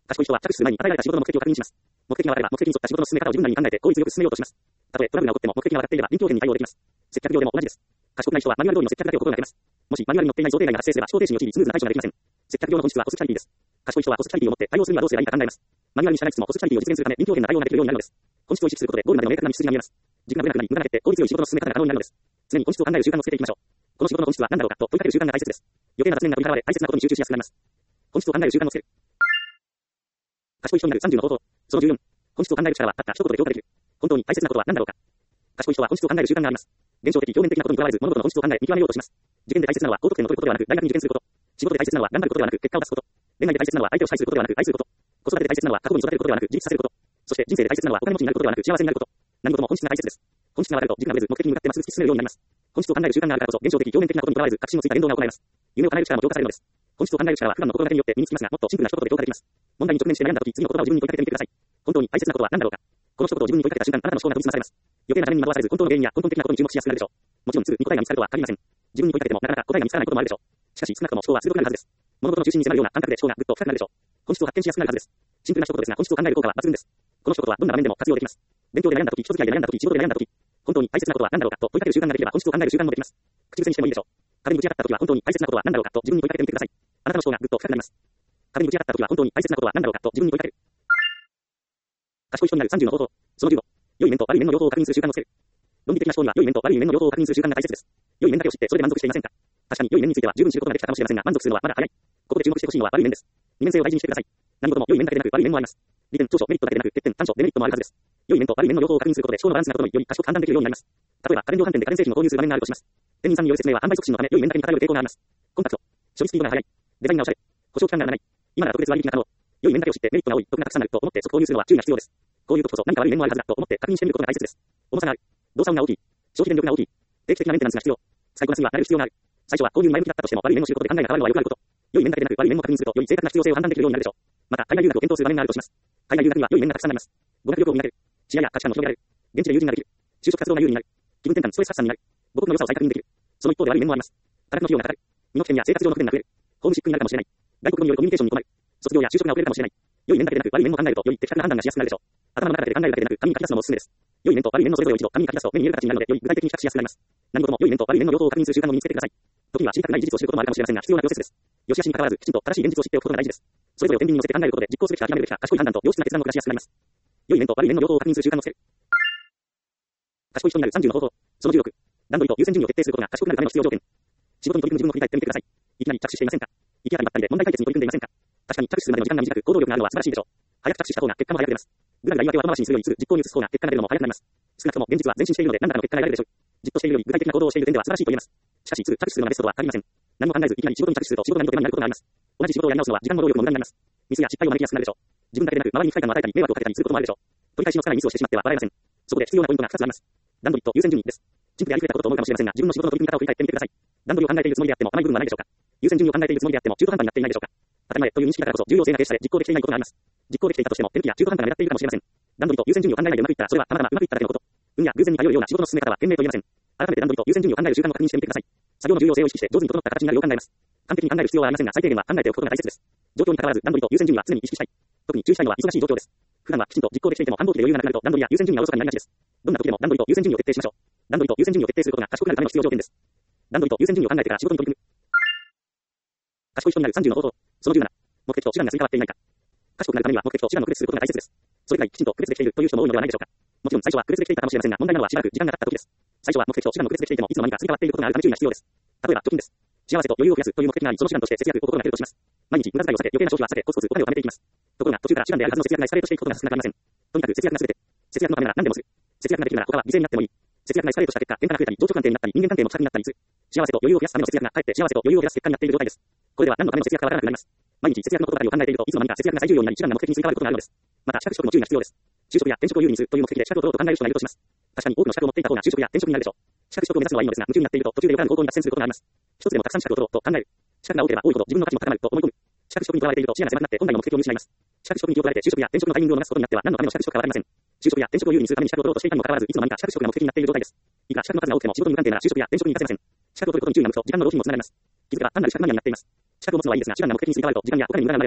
賢い人は着手する前に与えられた仕事の目的を確認します。目的が分かれば、目的に沿った仕事の進め方を柔軟に考えて効率よく進めようとします。たとえトラブルが起こっても目的が分かっていれば臨機応変に対応できます。接客業でも同じです。賢くない人はマニュアル通りの接客だけを心がけます。もしマニュアルに載っていない想定外が発生すれば思考停止に陥りスムーズな対処ができません。接客業の本質はホスピタリティです。賢い人はホスピタリティを持って対応するにはどうすればいいか考えます。マニュアルに従いつつもホスピタリティを実現するため臨機応変な対応ができるようになるのです。本質を意識することでゴールまでの明確な道筋が見えます。時間が無駄なくなり、無駄が減って効率よい仕事の進め方が可能になるのです。常に本質を考える習慣をつけていきましょう。この仕事の本質は何だろうかと問いかける習慣が大切です。余計な雑念が取り払われ大切なことに集中しやすくなります。本質を考える習慣をつける。賢い人になる30の方法。その14。本質を考える力はたった一言で評価できる。本当に大切なことは何だろうか。賢い人は本質を考える習慣があります。現象的、表面的なことにとらわれず、物事の本質を考え、見極めようとします。受験で大切なのは高得点を取ることではなく、大学に受験すること。仕事で大切なのは頑張ることではなく、結果を出すこと。恋愛で大切なのは相手を支配することではなく、愛すること。子育てで大切なのは過去に育てることではなく、自立させること。そして人生で大切なのはお金持ちになることではなく、幸せになること。何事も本質が大切です。本質が分かると、軸がぶれず、目的に向かってまっすぐ突き進めるようになります。本質を考える習慣があるからこそ、現象的、表面的なことにとらわれず、確信のついた言動が行えます。夢を叶える力も強化されるのです。本質を考える力は普段の心がけによって身につきますが、もっとシンプルな一言で強化できます。問題に直面して悩んだ時、次の言葉を自分に問いかけてみてください。本当に大切なことは何だろうか。この一言を自分に問いかけた瞬間、あなたの思考が研ぎ澄まされます。余計な誰に惑わされず、本当の原因や根本的なことに注目しやすくなるでしょう。もちろんすぐに答えが見つかるとは限りません。自分に問いかけてもなかなか答えが見つからないこともあるでしょう。しかし少なくとも思考は鋭くなるはずです。物事の中心に迫るような感覚で思考がぐっと深くなるでしょう。本質を発見しやすくなるはずです。シンプルな一言ですが、本質を考える効果は抜群です。この一言はどんな場面でも活用できます。勉強で悩んだ時、人付き合いで悩んだ時、仕事で悩んだ時、本当に大切なことは何だろうかと問いかける習慣ができれば本質を考える習慣もできます。口癖にしてもいいでしょう。壁にぶち当たった時は本当に大切なことは何だろうかと自分に問いかけてみてください。あなたの思考がぐっと深くなります。壁にぶち当たった時は本当に大切なことは何だろうかと自分に問いかける。賢い人になる30の方法。その15。良い面と悪い面の両方を確認する習慣をつける。論理的な思考には良い面と悪い面の両方を確認する習慣が大切です。良い面だけを知ってそれで満足していませんか。確かに良い面については十分知ることができたかもしれませんが、満足するのはまだ早い。ここで注目してほしいのは悪い面です。二面性を大事にしてください。何事も良い面だけでなく悪い面もあります。利点、長所、メリットだけでなく欠点、短所、デメリットもあるはずです。良い面と悪い面の両方を確認することで思考のバランスが整い、より賢く判断できるようになります。例えば、家電量販店で家電製品を購入する場面があるとします。店員さんによる説明は販売促進のため良い面だけに偏る傾向があります。コンパクト、処理スピードが速い、デザインがおしゃれ、保証期間が長い、今なら特別割引が可能。良い面だけを知ってメリットが多い、得がたくさんあると思って即購入するのは注意が必要です。こういう時こそ何か悪い面もあるはずだと思って確認してみることが大切です。重さがある、動作音が大きい、消費電力が大きい、定期的なメンテナンスが必要、使いこなすには慣れる必要がある。最初はこういう前向きだったとしても悪い面を知ることで考えが変わるのはよくあること。良い面だけでなく悪い面も確認するとより正確な必要性を判断できるようになるでしょう。また、海外留学を検討する場面があるとします。海外留学には良い面がたくさんあります。語学力を磨ける。視野や価値観を広げられる。現地で友人ができる。就職活動が有利になる。気分転換、ストレス発散になる。母国の良さを再確認できる。その一方で悪い面もあります。価格の費用がかかる。身の危険や生活上の不便が増える。ホームシックになるかもしれない。外国語によるコミュニケーションに困る。卒業や就職が遅れるかもしれない。良い面だけでなく悪い面も考えるとより的確な判断がしやすくなるでしょう。頭の中だけで考えるだけでなく紙に書き出すのもおすすめです。良い面と悪い面のそれぞれを一度紙に書き出すと目に見える形になるのでより具体的に比較しやすくなります。何事も良い面と悪い面の両方を確認する習慣を身につけてください。時には知りたくない事実を知ることもあるかもしれませんが必要なプロセスです。良し悪しに関わらずきちんと正しい現実を知っておくことが大事です。それぞれを天秤に乗せて考えることで実行すべきか諦めるべきか賢い判断と良質な決断を下しやすくなります。良い面と悪い面の両方を確認する習慣をつける。賢い人になる30の方法。その16。段取りと優先順位を徹底することが賢くなるための必要条件。仕事に取り組む自分を振り返ってみてください。いきなり着手していませんか。行き当たりばったりで問題解決に取り組んでいませんか。確かに着手するまでの時間が短く行動力があるのは素晴らしいでしょう。早く着手した方が結果も早く出ます。ぐらぐら言い訳を後回しにするよりすぐ実行に移す方が結果が出るのも早くなります。少なくとも現実は前進しているので何らかの結果が得られるでしょう。じっとしているより具体的な行動をしている点では素晴らしいと言えます。しかしすぐ着手するのがベストとは限りません。何も考えずいきなり仕事に着手すると仕事が二度手間になることがあります。同じ仕事をやり直すのは時間も労力も無駄になります。ミスや失敗を招きやすくなるでしょう。自分だけでなく周りに不快感を与えたり迷惑をかけたりすることもあるでしょう。取り返しのつかないミスをしてしまっては笑えません。そこで必要なポイントが2つあります。段取りと優先順位です。シンプルでやりふれたことと思うかもしれませんが、自分の仕事の取り組み方を振り返ってみてください。段取りを考えているつもりであっても甘い部分はないでしょうか。優先順位を考えているつもりであっても中途半端になっていないでしょうか。当たり前という認識だからこそ重要性が軽視され実行できていないことがあります。実行できていたとしても手抜きや中途半端な目立っているかもしれません。段取りと優先順位を考えないでうまくいったらそれはたまたまうまくいっただけのこと。運や偶然に頼るような仕事の進め方は賢明と言えません。改めて段取りと優先順位を考える習慣を確認してみてください。作業の重要性を意識して上手に整った形になるよう考えます。完璧に考える必要はありませんが最低限は考えておくことが大切です。状況に関わらず段取りと優先順位は常に意識したい。特に注意したいのは忙しい状況です。普段はきちんと実行できていても繁忙期で余裕がなくなると段取りや優先順位がおろそかになりがちです。どんな時でも段取りと優先順位を徹底しましょう。段取りと優先順位を徹底することが賢くなるための必要条件です。段取りと優先順位を考えてから仕事に取り組む。賢い人になる30の方法。その17。目的と手段がすり替わっていないか。賢くなるためには目的と手段の区別することが大切です。それ以外きちんと区別できているという人も多いのではないでしょうか。もちろん最初は区別できていたかもしれませんが問題なのはしばらく時間が経った時です。最初は目的と手段の区別できていてもいつの間にかすり替わっていることがあるため注意が必要です。例えば貯金です。幸せと余裕を増やすという目的がありその手段として節約を心がけるとします。毎日無駄遣いを避け余計な消費は避けコツコツお金を貯めていきます。ところが途中から手段であるはずの節約がエスカレートしていくことが少なくありません。とにかく節約が全て。節約のためなら何でもする。節約ができるなら他は犠牲になってもいい。節約がエスカレートした結果喧嘩が増えたり情緒関係になったり人間関係も腐になったりする。幸せと余裕を増やすための節約がかえって幸せと余裕を減らす結果になっている状態です。これでは何のための節約かわからなくなります。毎日節約のことばかりを考えているといつの間にか節約が最重要になり一番な目的にすり替わることがあるのです。また資格取得も注意が必要です。就職や転職を有利にするという目的で資格を取ろうと考える人がいるとします。確かに多くの資格を持っていた方が就職や転職になるでしょう。資格取得を目指すのはいいのですが夢中になっていると途中でよからぬ方向に脱線することがあります。一つでもたくさん資格を取ろうと考える。資格が多ければ多いほど自分の価値も高まると思い込む。資格取得にとらわれていると視野が狭くなって本来の目的を見失います。資格取得に気を取られて就職や転職のタイミングを逃すことになっては何のための資格取得かわかりません。就職や転職を有利にするために資格を取ろうとしていたにもかかわらずいつの間にか資格取得が目的になっている状態です。いくら資格の数が多くても仕事に無関係なら就職や転職に活かせません。資格を取ることに注意が向くと時間の浪費にもつながります。気づけば単なる資格マンになっています。資格を持つのはいいですが手段が目的にすり替わると時間やお金に無駄が生まれます。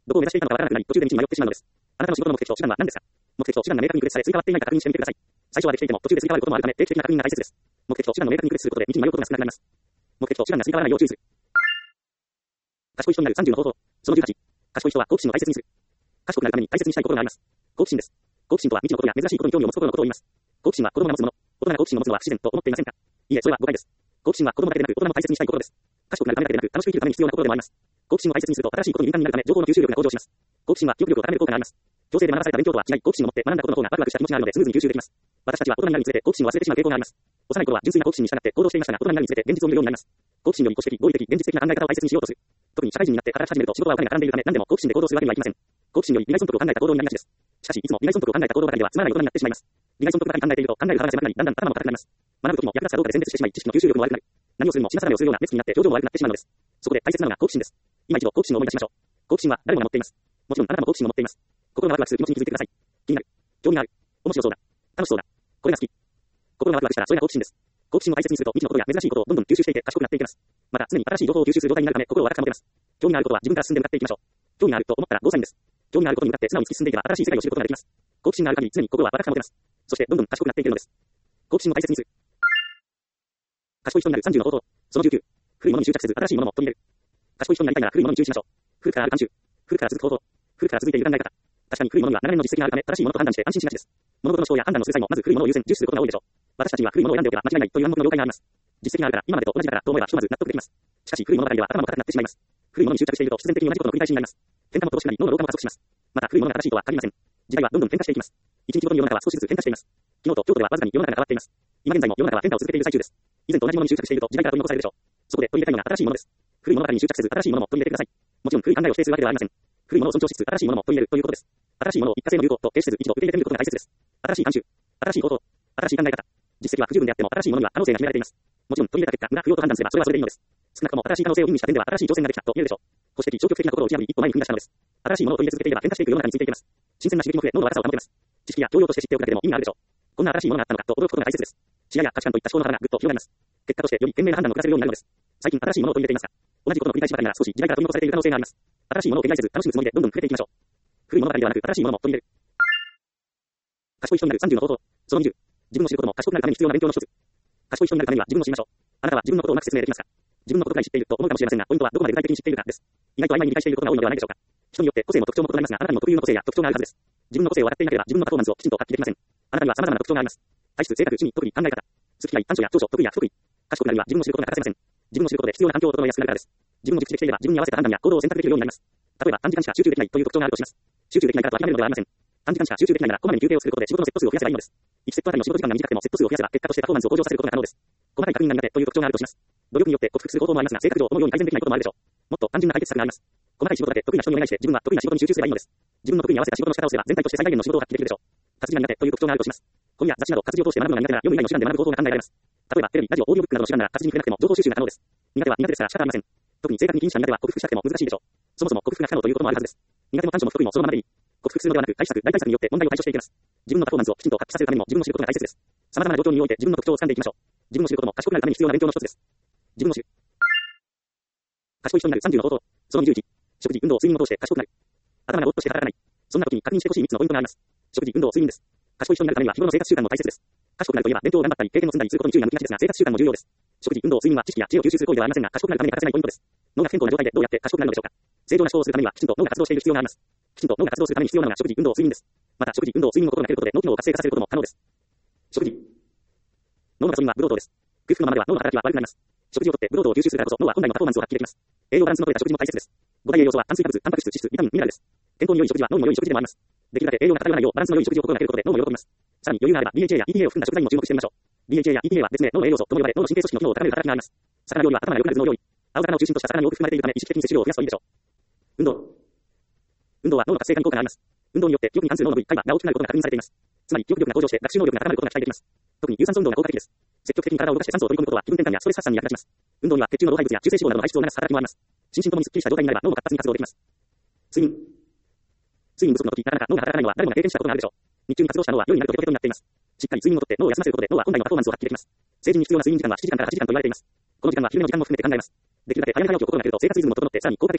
どこを目指していたのかわからなくなり、途中で道に迷ってしまうのです。あなたの仕事の目的と手段は何ですか？目的と手段が明確に区別され、追加はっていないか確認してみてください。最初はできていても、途中で追加わることもあるため、定期的な確認が大切です。目的と手段の明確に区別することで、道に迷うことが少なくなります。目的と手段が追加わらないよう注意する。賢い人になる30の方法。その18。賢い人は好奇心を大切にする。賢くなるために大切にしたい心があります。好奇心です。好奇心とは未知のことや珍しいことに興味を持つ心のことを言います。好奇心は子供が持つもの。大人が好奇心を持つのは不自然と思っていませんか？いいえ、それは誤解です。好奇心は子供だけでなく大人も大切にしたい心です。賢くなるためだけでなく楽しく生きるために必要な心でもあります。好奇心を大切にすると新しいことに敏感になるため情報の吸収力が向上します。好奇心は記憶力を高める効果があります。強制で学ばされた勉強とは違い、好奇心を持って学んだことの方がワクワクした気持ちがあるのでスムーズに吸収できます。私たちは大人になるにつれて好奇心を忘れてしまう傾向があります。幼い頃は純粋な好奇心に従って行動していましたが、大人になるにつれて現実を見るようになります。好奇心より保守的、合理的、現実的な考え方を大切にしようとする。特に社会人になって働き始めると仕事はお金が絡んでいるため何でも好奇心で行動するわけにはいきません。好奇心より利害損得を考えた行動になりがちです。しかし、いつも利害損得を考えた行動ばかりではつまらない大人になってしまいます。利害損得ばかり考えていると考える幅が狭くなり、だんだん頭も固くなります。学ぶときも役立つかどうかで選別してしまい、知識の吸収力も悪くなる。何をするにも品定めをするような熱気になって表情も悪くなってしまうのです。そこで大切なのが好奇心です。今一度好奇心を思い出しましょう。好奇心は誰もが持っています。もちろんあなたも好奇心を持っています。心がワクワクする気持ちに気づいてください。気になる。興味がある。面白そうだ。楽しそうだ。これが好き。心がワクワクしたらそれが好奇心です。好奇心を大切にすると未知のことや珍しいことをどんどん吸収していて賢くなっていきます。また常に新しい情報を吸収する状態になるため心を若く保てます。興味があることは自分から進んで向かっていきましょう。興味があると思ったらゴーサインです。興味があることに向かって素直に突き進んでいけば新しい世界を知ることができます。好奇心がある限り常に心は若く保てます。そしてどんどん賢くなっていけるのです。好奇心を大切にする。賢い人になる30の方法。その19。古いものに執着せず新しいものも取り入れる。賢い人になりたいなら古いものに注意しましょう。古くからある慣習。古くから続く方法。古くから続いている考え方。確かに古いものには長年の実績があるため正しいものと判断して安心しがちです。物事の思考や判断のする際もまず古いものを優先重視することが多いでしょう。私たちには古いものを選んでおけば間違いないという暗黙の了解があります。実績があるから今までと同じだからと思えばひとまず納得できます。しかし古いものばかりでは頭も固くなってしまいます。古いものに執着していると必然的に同じことの繰り返しになります。喧嘩も乏しくなり脳の老化も加速します。また古いものが正しいとは限りません。時代はどんどん変化していきます。一日ごとに世の中は少しずつ変化しています。昨日と今日とではわずかに世の中が変わっています。今現在も世の中は変化を続けている最中です。以前と同じものに執着していると時代から取り残されるでしょう。そこで取り入れたいのが新しいものです。古いものばかりに執着せず新しいものも取り入れてください。もちろん古い考えを否定するわけではありません。古いものを尊重しつつ新しいものも取り入れるということです。新しいものを一過性の流行と決してず一度受け入れてみることが大切です。新しい慣習、新しい行動、新しい考え方、実績は不十分であっても新しいものには可能性が秘められています。もちろん取り入れた結果無駄不要と判断すればそれはそれでいいのです。少なくとも新しい可能性を意味した点では新しい挑戦ができたと言えるでしょう。保守的消極的なことを打ち破り一歩前に踏み出したのです。新しいものを取り入れ続けていれば変化していく世の中についていけます。新鮮な刺激も増え脳の若さを保てます。知識や教養として知っておくだけでも意味があるでしょう。こんな新しいものがあったのかと驚くことが大切です。視野や価値観といった思考の幅がぐっと広がります。結果としてより賢明な判断を下せるようになるのです。最近新しいものを取り入れていますが、同じことの繰り返しばかりなら少し時代から取り残されている可能性があります。新しいものを手にせず楽しむつもりでどんどん触れていきましょう。古いものばかりではなく新しいものも取り入れる。賢い人になる30の方法。その20。自分の知ることも賢くなるために必要な勉強の一つ。賢い人になるためには自分を知りましょう。あなたは自分のことをうまく説明できますか？自分のことくらい知っていると思うかもしれませんが、ポイントはどこまで具体的に知っているかです。意外と曖昧に理解していることが多いのではないでしょうか。人によって個性も特徴も異なりますが、あなたにも特有の個性や特徴があるはずです。自分の個性を分かっていなければ自分のパフォーマンスをきちんと発揮できません。あなたには様々な特徴があります。体質、性格、趣味、特技、考え方。好き嫌い、短所や長所、得意や不得意。賢くなるには自分を知ることが欠かせません。自分を知ることで必要な環境を整えやすくなるからです。自分の熟知できていれば自分に合わせた判断や行動を選択できるようになります。例えば短時間しか集中できないという特徴があるとします。集中できないからと諦めるのではありません。短時間しか集中できないならこまめに休憩をすることで仕事のセット数を増やせばいいのです。1セットあたりの仕事時間が短くてもセット数を増やせば結果としてパフォーマンスを向上させることが可能です。細かい確認が苦手という特徴があるとします。努力によって克服する方法もありますが、性格上思うように改善できないこともあるでしょう。もっと単純な解決策があります。細かい仕事だけ得意な人にお願いして自分は得意な仕事に集中すればいいのです。自分の得意に合わせた仕事の仕方をすれば全体として最大限の仕事を発揮できるでしょう。活字が苦手という特徴があるとします。本や雑誌など活字を通して学ぶのが苦手なら読む以外の手段で学ぶ方法が考えられます。例えばテレビ、ラジオ、オーディオブックなどの手段なら活字に触れなくても情報収集が可能です。苦手は苦手ですから仕方ありません。特に正確に禁止な苦手は克服したくても難しいでしょう。そもそも克服が不可能ということもあるはずです。苦手も短所も不得意もそのままでいい。克服するのではなく大対策によって問題を解消していきます。自分のパフォーマンスをきちんと発揮させるためにも自分を知ることが大切です。様々な状況において自分の特徴を掴んでいきましょう。自分を知ることも賢くなるために必要な勉強の一つです。自分を知る。賢い人になる30の方法。その21。食事、運動、睡眠を通して賢くなる。頭がぼっとして働かない。そんな時に確認してほしい3つのポイントがあります。食事、運動、睡眠です。賢い人になるためには日頃の生活習慣も大切です。賢くなるといえば勉強を頑張ったり経験を積んだりすることに注意が向きがちですが生活習慣も重要です。食事、運動、睡眠は知識や知恵を吸収する行為ではありませんが賢くなるために欠かせないポイントです。脳が健康な状態でどうやって賢くなるのでしょうか。正常な思考をするためにはきちんと脳が活動している必要があります。きちんと脳が活動するために必要なのが食事、運動、睡眠です。また食事、運動、睡眠を心がけることで脳機能を活性化させることも可能です。食事。脳のガソリンはブドウ糖です。空腹のままでは脳の働きは悪くなります。食事をとってブドウ糖を吸収するからこそ脳は本来のパフォーマンスを発揮できます。栄養バランスの取れた食事も大切です。五大栄養素は炭水化物、タンパク質、脂質、ビタミン、ミネラルです。健康に良い食事は脳にも良い食事でもあります。できるだけ栄養が偏らないようバランスの良い食事を心がけることで脳も喜びます。さらに余裕があれば DHA や EPA を含んだ食材にも注目してみましょう。DHA や EPA は別名脳の栄養素とも呼ばれ脳の神経組織の機能を高める働きがあります。魚料理は頭が良くなる頭脳料理。青魚を中心とした魚に多く含まれているため意識的に摂取量を増やすといいでしょう。運動。運動は脳の活性化に効果があります。運動によって記憶に関する脳の部位、海馬が大きくなることが確認されています。つまり記憶力が向上して学習能力が高まることが期待できます。特に有酸素運動が効果的です。積極的に体を動かして酸素を取り込むことは気分転換やストレス発散に役立ちます。運動には血中の老廃物や中性脂肪などの排出を促す働きもあります。心身ともにスッキリした状態になれば脳も活発に活動できます。睡眠。睡眠不足の時、なかなか脳が働かないのは誰もが経験したことがあるでしょう。日中に活動した脳は夜になるとテコテコになっています。しっかり睡眠をとって脳を休ませることで脳は本来のパフォーマンスを発揮できます。成人に必要な睡眠時間は7時間から8時間と言われています。この時間は昼寝の時間も含めて考えます。できるだけ早寝早起きを心がけると生活リズムも整ってさらに効果的です。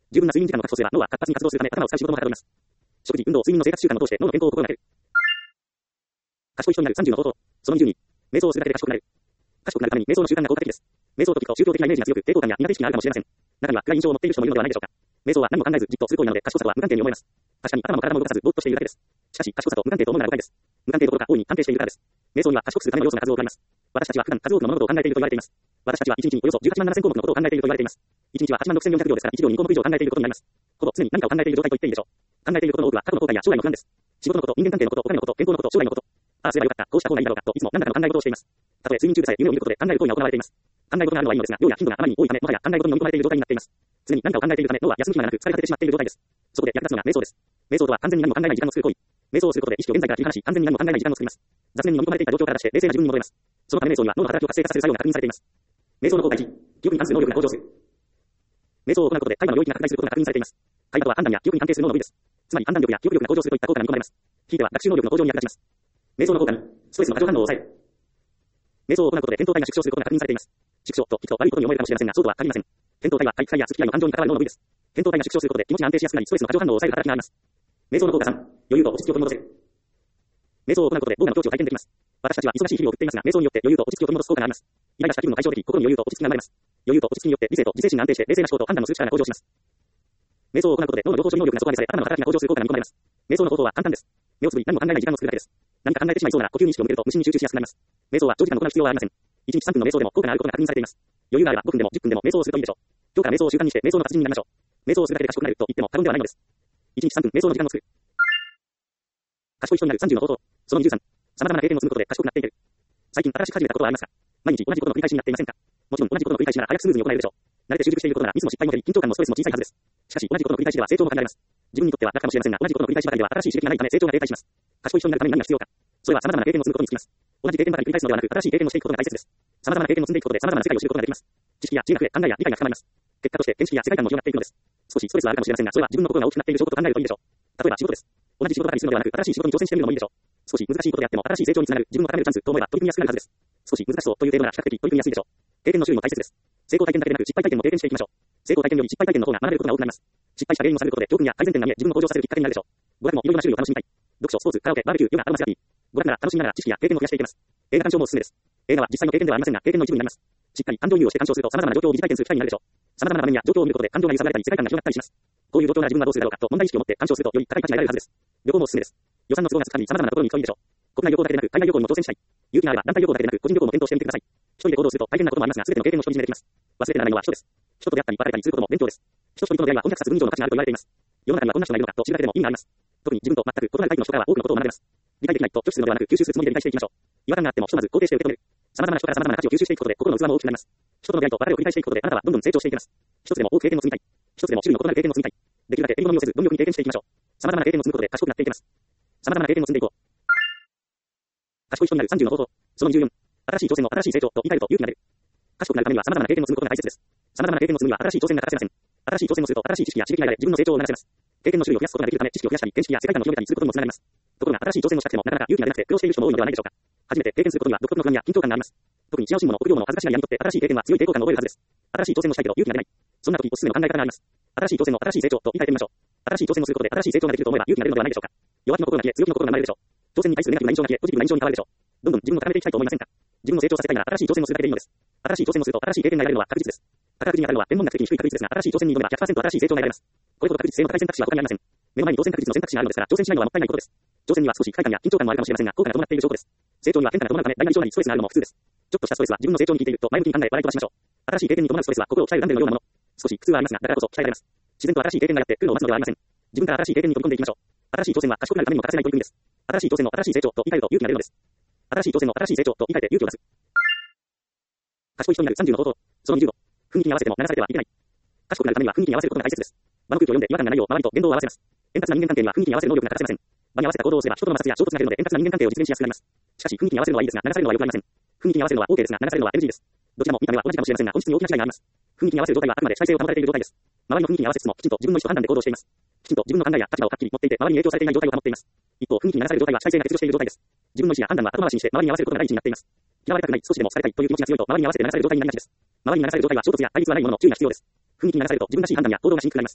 十分な睡眠時間を確保すれば、脳は活発に活動するため頭を使う仕事もはかどります。食事、運動、睡眠の生活習慣を通して脳の健康を心がける。賢い人になる30の方法。その22。瞑想をするだけで賢くなる。賢くなるために瞑想の習慣が効果的です。瞑想と聞くと宗教的なイメージが強く、抵抗感や苦手意識があるかもしれません。中には暗い印象を持っている人もいるのではないでしょうか。瞑想は何も考えずじっとする行為なので賢さとは無関係に思えます。確かに頭も体も動かさずぼーっとしているだけです。しかし賢さと無関係と思うなら誤解です。無関係どころか大いに関係しているからです。瞑想には賢くするための要素が数多くあります。私たちは普段数多くの物事を考えていると言われています。私たちは1日におよそ18万7000項目のことを考えていると言われています。1日は8万6400秒ですから1秒に2項目以上考えていることになります。ほぼ常に何かを考えている状態と言っていいでしょう。考えていることの多くは過去の後悔や将来の不安です。仕事のこと、人間関係のこと、お金のこと、健康のこと、将来のこと。ああすればよかった、こうした方がいいだろうかといつも何らかの考え事をしています。たとえ睡眠中でさえ夢を見ることで考える行為が行われています。考え事があるのはいいのですが、量や頻度があまりに多いため、もはや考え事に飲み込まれている状態になっています。常に何かを考えているため、脳は休む暇がなく疲れ果ててしまっている状態です。そこで役立つのが瞑想です。瞑想とは完全に何も考えない時間を作る行為。瞑想をすることで意識を現在から切り離し、完全に何も考えない時間を作ります。雑念に飲み込まれていた状況から出して冷静な自分に戻れます。そのため瞑想には脳の働きを活性化させる作用が確認されています。瞑想の効果1、記憶に関する能力が向上する。瞑想を行うことで会話の領域が拡大することが確認されています。会話とは判断や記憶に関係する脳の部位です。つまり判断力や記憶力が向上するといった効果が見込まれます。ひいては学習能力の向上に役立ちます。瞑想の効果2、ストレスの過剰反応を抑える。瞑想を行うことで扁桃体が縮小することが確認されています。縮小と聞くと悪いことに思えるかもしれませんが、そうとは限りません。扁桃体は体育会や付き合いの感情に関わる脳の部位です。扁桃体が縮小することで気持ちが安定しやすくなり、ストレスの過剰反応を抑える働きがあります。瞑想の効果3、余裕と落ち着きを取り戻せる。瞑想を行うことで膨大な境地を体験できます。私たちは忙しい日々を送っていますが、瞑想によって余裕と落ち着きを取り戻す効果があります。イライラした気分の解消でき、心に余裕と落ち着きが生まれます。余裕と落ち着きによって理性と自制心が安定して冷静な思考と判断のする力が向上します。瞑想を行うことで脳の情報処理能力が底上げされ、頭の働きが向上する効果が見込まれます。瞑想の方法は簡単です。目をつぶり何も考えない時間を作るだけです。何か考えてしまいそうなら呼吸に意識を向けると無心に集中しやすくなります。瞑想は長時間行う必要はありません。1日3分の瞑想でも効果があることが確認されています。余裕があれば5分でも10分でも瞑想をするといいでしょう。今日から瞑想を習慣にして瞑想の達人になりましょう。瞑想をするだけで賢くなると言っても過言ではないのです。1日3分瞑想の時間を作る。賢い人になる30の方法。その23。様々な経験を積むことで賢くなっていける。最近新しく始めたことはありますか？毎日同じことの繰り返しになっていませんか？もちろん同じことの繰り返しなら早くスムーズに行えるでしょう。慣れて習熟していることならミスも失敗も減り、緊張感もストレスも小さいはずです。しかし同じことの繰り返しでは成長も感じられます。自分にとっては楽かもしれませんが、同じことの繰り返しばかりでは新しい刺激がないため成長が停滞します。賢い人になるために何が必要か。それは様々な経験を積むことにつきます。同じ経験ばかり繰り返すのではなく、新しい経験をしていくことが大切です。様々な経験を積んでいくことで様々な世界を知ることができます。知識や知恵が増え、考えや理解が深まります。結果として見識や世界観も広がっていくのです。少しストレスはあるかもしれませんが、それは自分の心が大きくなっている証拠と考えるといいでしょう。例えば仕事です。同じ仕事ばかりするのではなく、新しい仕事に挑戦してみるのもいいでしょう。少し難しいことであっても新しい成長につながる自分を高めるチャンスと思えば取り組みやすくなるはずです。少し難しそうという程度なら比較的取り組みやすいでしょう。経験の種類も大切です。成功体験だけでなく失敗体験も経験していきましょう。成功体験より失敗体験の方が学べることが多くなります。失敗した原因を探ることで教訓や改善点が見え自分を向上させるきっかけになるでしょう。娯楽もいろいろな種類を楽しみたい。読書、スポーツ、カラオケ、バーベキュー、ヨガ、アロマセラピー。娯楽なら楽しみながら知識や経験を増やしていけます。映画鑑賞もおすすめです。映画は実際の経験ではありませんが経験の一部になります。しっかり感情移入をして鑑賞すると様々な状況を疑似体験する機会になるでしょう。様々な場面や状況を見ることで感情が揺さぶられたり世界観が広がったりします。こういう状況なら自分はどうするだろうかと問題意識を持って鑑賞するとより高い価値が得られるはずです。旅行もおすすめです。予算の都合がつかみ様々なところに行くといいでしょう。国内旅行だけでなく海外旅行にも挑戦したい。勇気があれば団体旅行だけでなく個人旅行も検討してみてください。一人で行動すると大変なこともありますが全ての経験を独り占めできます。忘れてならないのは人です。人と出会ったり別れたりすることも勉強です。人と人との出会いは翻訳さす分以上の価値があると言われています。世の中にはこんな人がいるのかと知るだけでも意味があります。特に自分と全く異なるタイプの人からは多くのことを学べます。理解できないと拒否するのではなく吸収するつもりで理解していきましょう。違和感があってもひとまず肯定して受け止める。様々な人から様々な価値を吸収していくことで心の器も大きくなります。人との出会いと別れを繰り返していくことであなたはどんどん成長していきます。一つでも多く経験を積みたい。一つでも種類の異なる経験を積みたい。できるだけ遠慮みをせず貪欲に経験していきましょう。様々な経験を積むことで賢くなっていけます。様々な経験を積んでいこう。賢い人になる30の方法。その24。新しい挑戦の新しい成長と言い換えると勇気が出る。賢くなるためには様々な経験を積むことが大切です。様々な経験を積むには新しい挑戦が欠かせません。新しい挑戦をすると新しい知識や刺激が得られ自分の成長を促せます。経験の種類を増やすことができるため知識を増やしたり見識や世界観を広げたりすることにもつながります。ところが新しい挑戦をしたくてもなかなか勇気が出なくて苦労している人も多いのではないでしょうか。初めて経験することには独特の不安や緊張感があります。特に治安心も臆病も恥ずかしがり屋にとって新しい経験は強い抵抗感を覚えるはずです。新しい挑戦をしたいけど勇気が出ない。そんな時おすすめの考え方があります。新しい挑戦の新しい成長と言い換えてみましょう。新しい挑戦をすることで新しい成長ができると思えば勇気が出るのではないでしょうか。弱気の心が消え強気の心が生まれるでしょう。挑戦に対するネガティブな印象が消えポジティブな印象に変わるでしょう。どんどん自分を高めていきたいと思いませんか。自分を成長させたいなら新しい挑戦をするだけでいいのです。新しい挑戦をすると新しい経験が得られるのは確実です。高くに上がるのは天文学的に低い確率ですが新しい挑戦に挑めば 100% 新しい成長が得られます。これほど確実性の高い選択肢は他にありません。目の前に当選確率の選択肢があるのですから挑戦しないのはもったいないことです。挑戦には少し不快感や緊張感もあるかもしれませんが効果が伴っている証拠です。成長には変化が伴うため大なり小なりストレスがあるのも普通です。ちょっとしたストレスは自分の成長に効いていると前向きに考え笑い飛ばしましょう。新しい経験に伴うストレスは心を鍛えるダンベルのようなもの。少し苦痛はありますがだからこそ鍛えられます。自然と新しい経験がやってくるのを待つのではありません。自分から新しい経験に飛び込んでいきましょう。新しい挑戦は賢くなるためにも欠かせない取り組みです。新しい挑戦の新しい成長と言い換えると勇気が出るのです。新しい挑戦の新しい成長と言い換えて勇気を出す。賢い人になる30の方法。その25。雰囲気に合わせても流されてはいけない。賢くなるためには雰囲気に合わせることが大切です。場の空気を読んで違和感がないよう周りと言動を合わせます。円滑な人間関係には雰囲気に合わせる能力が欠かせません。場に合わせた行動をすれば人との摩擦や衝突が減るので円滑な人間関係を実現しやすくなります。しかし雰囲気に合わせるのはいいですが流されるのは良くありません。雰囲気に合わせるのは OK ですが流されるのは NG です。どちらも見た目は同じかもしれませんが本質に大きな違いがあります。雰囲気に合わせる状態はあくまで主体性を保たれている状態です。周りの雰囲気に合わせつつもきちんと自分の意思と判断で行動しています。きちんと自分の考えや立場をはっきり持っていて周りに影響されていない状態を保っています。一方雰囲気に流される状態は主体性が欠如している状態です。自分の意思や判断は後回しにして周りに合わせることが第一になっています。嫌われたくない少しでもされたいという気持ちが強いと周りに合わせて流される状態になりがちです。周りに流される状態は衝突や対立はないものの注意が必要です。雰囲気に流されると自分らしい判断や行動がしにくくなります。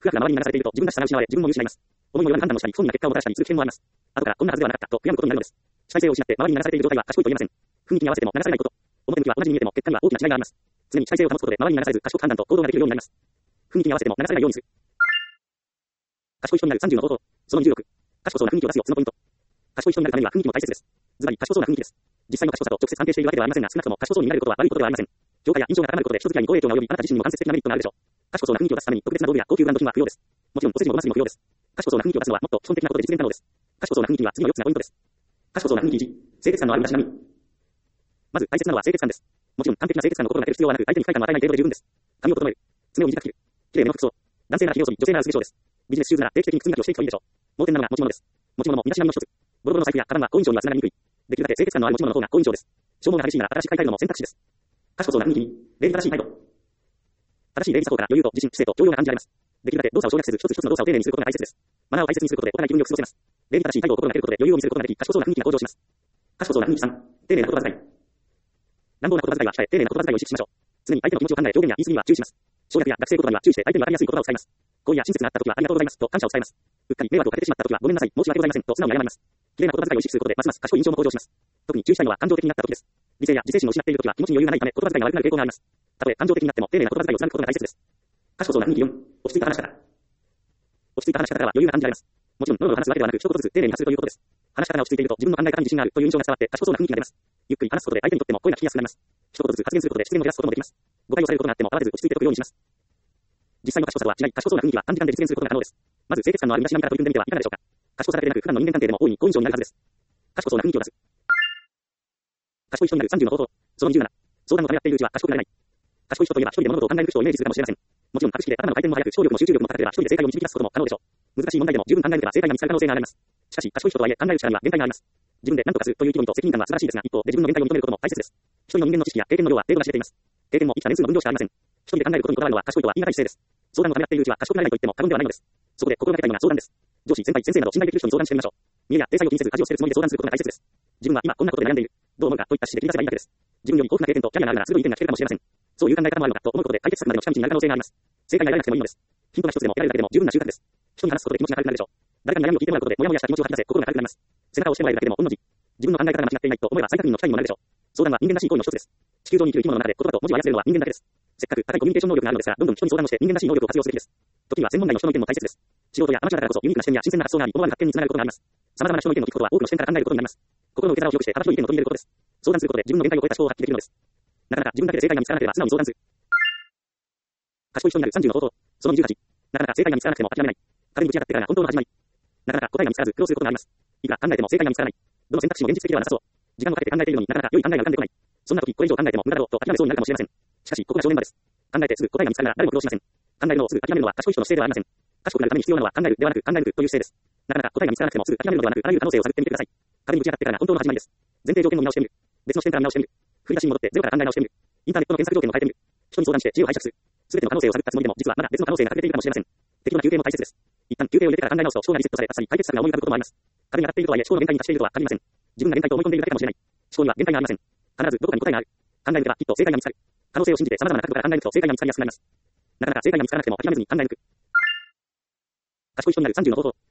苦楽が周りに流されていると自分らしさが失われ自分も見失います。思いもよらぬ判断をしたり、不本意な結果をもたらしたりする危険もあります。後からこんなはずではなかったと悔やむことになるのです。主体性を失って周りに流されている状態は賢いと言えません。雰囲気に合わせても流されないこと。表向きは同じに見えても結果には大きな違いがあります。常に主体性を保つことで周りに流されず賢く判断と行動ができるようになります。雰囲気に合わせても流されないようにする。賢い人になる30の方法。その26。賢そうな雰囲気を出す4つのポイント。賢い人になるためには雰囲気も大切です。ずばり賢そうな雰囲気です。実際の賢さと直接関係しているわけではありませんが、少なくとも賢そうに見られることは悪いことではありません。評価や印象が高まることで人付き合いに好影響が及び、あなた自身にも間接的なメリットがあるでしょう。賢そうな雰囲気を出すために特別な道具や高級ブランド品は不要です。もちろんお世辞もお祭りも不要です。賢そうな雰囲気を出すのはもっと基本的なことで実現可能です。賢そうな雰囲気には次の4つがポイントです。賢そうな雰囲気1、清潔感のある身だしなみ。まず大切なのは清潔感です。もちろん完璧な清潔感の心がける必要はなく、相手に不快感を与えない程度で十分です。髪を整える。爪を短く切る。綺麗めの服装。男性なら髭を剃り、女性なら薄化粧です。ビジネスシューズなら定期的に靴磨きをしていくといいでしょう。盲点なのが持ち物です。持ち物も身だしなみの一つ。ボロボロの財布やカバンは好印象にはつながりにくい。できるだけ清潔感のある持ち物の方が好印象です。消耗が激しいなら新しく買い替えるのも選択肢です。賢そうな雰囲気に、礼儀正しい態度。正しい礼儀作法から余裕と自信、知性と教養が感じられます。できるだけ動作を省略せず、一つ一つの動作を丁寧にすることが大切です。マナーを大切にすることで、お互い気分よく過ごせます。礼儀正しい態度を心がけることで余裕を見せることができ、賢そうな雰囲気が向上します。賢そうな雰囲気3、丁寧な言葉遣い。乱暴な言葉遣いは控え、丁寧な言葉遣いを意識しましょう。常に相手の気持ちを考え、表現や言い過ぎには注意します。省略や学生言葉には注意して、相手にわかりやすい言葉を使います。好意や親切があったときはありがとうございますと感謝を伝えます。うっかり迷惑をかけてしまったときはごめんなさい、申し訳ございませんと素直に謝ります。綺麗な言葉遣いを意識することで、ますます賢い印象も向上します。特に注意したいのは感情的になったときです。理性や自制心を失っているときは気持ちに余裕がないため言葉遣いが悪くなる傾向があります。たとえ感情的になっても丁寧な言葉遣いを貫くことが大切です。賢そうな雰囲気4、落ち着いた話し方。落ち着いた話し方からは余裕が感じられます。もちろん、のろのろ話すわけではなく、一言ずつ丁寧に話するということです。話し方が落ち着いていると自分の考え方に自信があるという印象が伝わって賢そうな雰囲気が出ます。ゆっくり話すことで相手にとっても声が聞きやすくなります。一言ずつ発言することで失言を減らすこともできます。誤解をされることがあっても慌てず落ち着いておくようにします。実際の賢さとは違い、賢そうな雰囲気は短時間で実現することが可能です。まず清潔感のある身だしなみから取り組んでみてはいかがでしょうか。賢さだけでなく普段の人間関係でも大いに好印象になるはずです。賢そうな雰囲気を出す。賢い人になる30の方法。その27。相談のためやっているうちは賢くなれない。賢い人といえば一人で物事を考える人をイメージするかもしれません。もちろん、格式で頭の回転も速く、思考力も集中力も高ければ一人で正解を導き出すことも可能でしょう。難しい問題でも十分考えれば正解が見つかる可能性があります。しかし、賢い人とはいえ考える力には限界があります。自分で何とかするという意気込みと責任感は素晴らしいですが、一方で自分の限界を認めることも大切です。一人の人間の知識や経験の量は程度が知れています。経験も生きた年数の分量しかありません。一人で考えることにこだわるのは賢いとは言い難い姿勢です。相談のためやっているうちは賢くなれないと言っても過言ではないのです。そこで心がけたいのが相談です。上司、先輩、先生など信頼できる人に相談してみましょう。見栄や体裁を気にせず恥を捨てるつもりで相談することが大切です。自分は今こんなことで悩んでいる。どう思うかといった指摘で聞かせばいいだけです。自分より豊富な経験とキャリアがあるならすぐに意見が聞けるかもしれません。そういう考え方もあるのかと思うことで解決策までの近道になる可能性があります。正解が得られなくてもいいのです。ヒントが一つでも得られるだけでも十分な収穫です。人に話すことで気持ちが軽くなるでしょう。誰かに悩みを聞いてもらうことでモヤモヤした気持ちを吐き出せ心が軽くなります。背中を押してもらえるだけでも御の字。自分の考え方が間違っていないと思えば再確認の機会にもなるでしょう。相談は人間らしい行為の一つです。地球上に生きる生き物の中で言葉と文字を操れるのは人間だけです。せっかく高いコミュニケーション能力があるのですが、どんどん人に相談をして人間らしい能力を活用すべきです。時には専門外の人の意見も大切です。仕事やアマチュアだからこそユニークな視点や新鮮な発想があり、思わぬ発見につながることがあります。様々な人の意見を聞くことは多くの視点から考えることになります。心の受け皿を広くして幅広い意見を取り入れることです。相談することで自分の限界を超えた思考を発揮できるのです。なかなか自分だけで正解が見つからなければ素直に相談する。賢い人になる30の方法。その28。なかなか正解が見つからなくても諦めない。壁にぶち当たってからが本当の始まり。なかなか答えが見つからず苦労することがあります。いくら考えても正解が見つからない。どの選択肢も現実的ではなさそう。時間をかけて考えているのになかなか良い考えが浮かんでこない。そんな時これ以上考えても無駄だろうと諦めそうになるかもしれません。しかしここが正念場です。考えてすぐ答えが見つかるなら誰も苦労しません。考えるのをすぐ諦めるのは賢い人の姿勢ではありません。賢くなるために必要なのは考えるではなく考え抜くという姿勢です。なかなか答えが見つからなくてもすぐ諦めるのではなくあらゆる可能性を探ってみてください。壁にぶち当たってからが本当の始まりです。前提条件を見直してみる。別の視点から見直してみる。振り出しに戻ってゼロから考え直してみる。インターネットの検索条件を変えてみる。人に相談して知恵を拝借する。すべての可能性を探ったつもりでも実はまだ別の可能性が隠れているかもしれません。適度な休憩も大切です。一旦休憩を入れてから考え直すと思考がリセットされ、確かに解決策が思い浮かぶこともあります。壁に当たっているとはいえ思考の限界に達しているとは限りません。自分が限界と思い込んでいるだけかもしれない。思考には限界がありません。必ずどこかに答えがある。考え抜けばきっと正解が見つかる。可能性を信じて様々な角度から考え抜くと正解が見つかりやすくなります。なかなか正解が見つからなくても諦めずに考え抜く。賢い人になる30の方法。その29。賢い人になっても偉そうな人になってはいけない。賢くなろうとするとき陥りやすい失敗があります。偉そうな態度を見せるとき、自分の考えを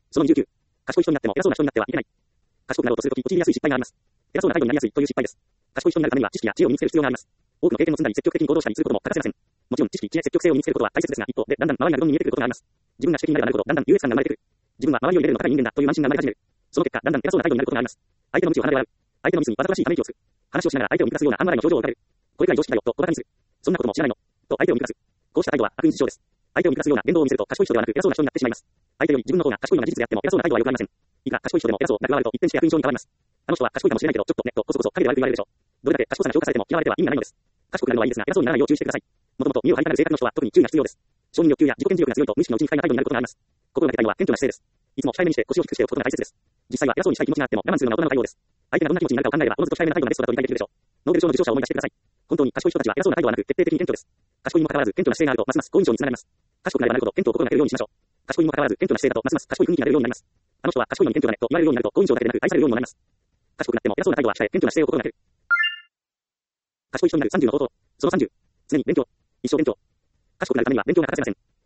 になりやすいという失敗です。賢い人になるためには知識や知恵を身につける必要があります。多くの経験を積んだり積極的に行動したりすることも欠かせません。もちろん知識、知恵、積極性を身につけることは大切ですが、一方でだんだん周りがどんどん見えてくることがあります。自分が主的になればなるほどだんだん優越感が生まれてくる。自分は周りを入れるのが高い人間だという慢心が生まれ始める。その結果、だんだん偉そうな態度になることがあります。相手の無知を鼻で笑う。相手のミスにわざとらしいため息をつく。話をしながら相手を見下すようなあんまりの表情を浮かべる。これくらい常識だよと小馬鹿にする。そんなことも知らないのと相手を見下す。こうした態度は悪日常です。相手を見下すような言動を見せると賢い人ではなく偉そうな人になってしまいます。相手より自分の方が賢いのが事実であっても偉そうな態度は良くありません。いくら賢い人でも偉そうな側があると一転して悪印象に変わります。あの人は賢いかもしれないけどちょっとねとこそこそ陰で悪く言われるでしょう。どれだけ賢さが評価されても嫌われては意味がないのです。賢くなるのはいいですが偉そうにならないよう注意してください。もともと身を張りたがる性格の人は特に注意が必要です。承認欲求や自己顕示欲が強いと無意識のうちに不快な態度になることがあります。心がけたいのは謙虚な姿勢です。いつも控えめにして腰を低くしておくことが大切です。実際は偉そうにしたい気持ちがあっても我慢するのが大人の対応です。相手がどんな気持ちになるかを考えればおのずと控えめな態度がベストだと理解できるでしょう。ノーベル賞の受賞者を思い出してください。本当に賢い人たちは偉そうな態度はなく徹底的に謙虚です。賢いにもかかわらず謙虚な姿勢があるとますます好印象につながります。賢くなればなるほど謙虚を心がけるようにしましょう。賢いにもかかわらず謙虚な姿勢だとますます賢い雰囲気が出るようになります。あの人は賢いのに謙虚だねと言われるようになると好印象だけでなく愛されるようにもなります。賢くなっても偉そうな態度は控え謙虚な姿勢を心がける。賢い人になる30の方法。その30。常に勉強。一生勉強。賢くなるためには勉強が欠かせません。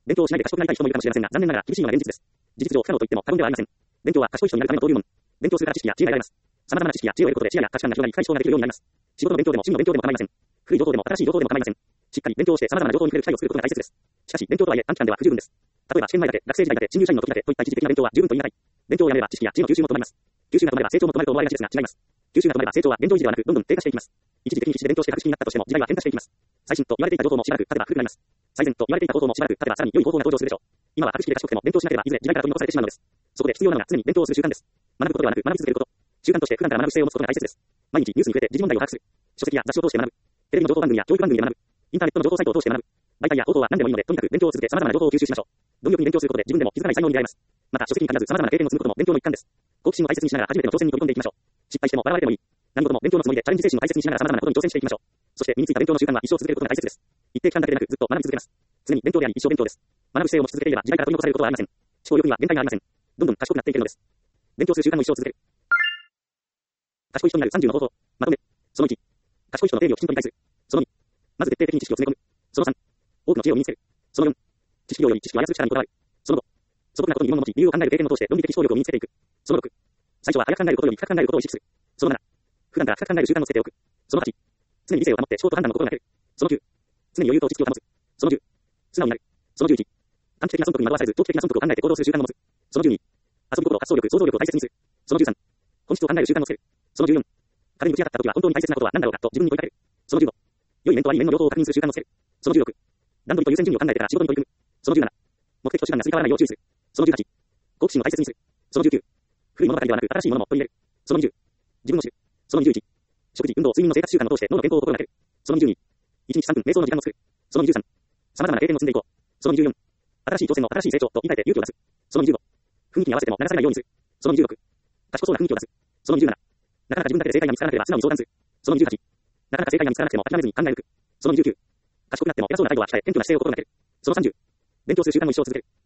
勉強をしないで賢くなりたい人もいるかもしれませんが、残念ながら厳しいのが現実です。事実上不可能と言っても過言ではありません。勉強は賢い人になるための登竜門。勉強するから知識や知恵が得られます。様々な知識や知恵を得ることで視野や価値観が広がり、深い思考ができるようになります。仕事の勉強でも真の勉強でも構いません。古い情報でも新しい情報でも構いません。しっかり勉強をして様々な情報に触れる機会を作ることが大切です。しかし、勉強とはいえ短期間では不十分です。例えば試験前だけ、学生時代だけ、新入社員の時だけといった一時的な勉強は十分と言い難い。勉強をやめれば知識や知恵の吸収も止まります。吸収が止まれば成長も止まると思われがちですが違います。吸収が止まれば成長は現状維持ではなくどんどん低下していきます。一時的に必死で勉強して格式になったとしても時代は変化していきます。最新と言われていた情報もしばらく経てば古くなります。最善と言われていた方法もしばらく経てばさらに良い方法が登場するでしょう。今は格式で賢くても勉強しなければいずれ時代から取り残されてしまうのです。そこで必要なのが常に勉強をする習慣です。学ぶことではなく学び続けること。習慣として普段から学ぶ姿勢を持つことが大切です。毎日ニュースに触れて時事問題を把握する。書籍や雑誌を通して学ぶ。テレビの情報番組や教育番組で学ぶ。インターネットの情報サイトを通して学ぶ。媒体や報道は何でもいいのでとにかく勉強を続け様々な情報を吸収しましょう。貪欲に勉強することで自分でも気づかない才能に出会えます。また書籍に限らず様々な経験を積むことも勉強の一環です。好奇心を大切にしながら初めての挑戦に飛び込んでいきましょう。失敗しても笑われてもいい。何事も勉強のつもりでチャレンジ精神を大切にしながら様々なことに挑戦していきましょう。そして身についた勉強の習慣は一生続けることが大切です。一定期間だけでなくずっと学び続けます。常に勉強であり一生勉強です。学ぶ姿勢を持ち続けていれば時代から取り残されることはありません。思考力には限界がありません。どんどん賢くなっていけるのです。勉強する習慣を一生続ける。賢い人になる30の方法。まとめ。その1。賢い人の定義をきちんと理解する。その2。まず徹底的に知識を詰め込む。その3。多くの知恵を身につける。その4。知識量より知識を操る力にこだわる。その5。素朴なことに疑問を持ち、理由を考える経験を通して論理的思考力を身につけていく。その6。最初は早く考えることより深く考えることを意識する。その7。普段から深く考える習慣をつけておく。その8。常に理性を保って思考と判断の心がける。その9。常に余裕と知識を保つ。その10。素直になる。その11。短期的な損得に惑わされず、長期的な損得を考えて行動する習慣を持つ。その12。遊び心、発想力、想像力を大切にする。その13。本質を考える習慣をつける。その14。壁にぶち当たった時は本当に大切なことは何だろうかと自分に問いかける。その15。良い面と悪い面の両方を確認する習慣をつける。その16。段取りと優先順位を考えてから仕事に取り組む。その17。目的と手段がすり替わらないよう注意する。その18。好奇心を大切にする。その19。古いものばかりではなく新しいものも取り入れる。その20。自分を知る。その21。食事、運動、睡眠の生活習慣を通して脳の健康を心がける。その22。1日3分瞑想の時間を作る。その23。様々な経験を積んでいこう。その24。新しい挑戦の新しい成長と言い換えて勇気を出す。その25。雰囲気に合わせても流されないようにする。その26。賢そうな雰囲気を出す。その27。なかなか自分だけで正解が見つからなければ素直に相談する。その28。なかなか正解が見つからなくても諦めずに考え抜く。その29。賢くなっても偉そうな態度は控え、謙虚な姿勢を心がける。その30。勉強する習慣を一生続ける。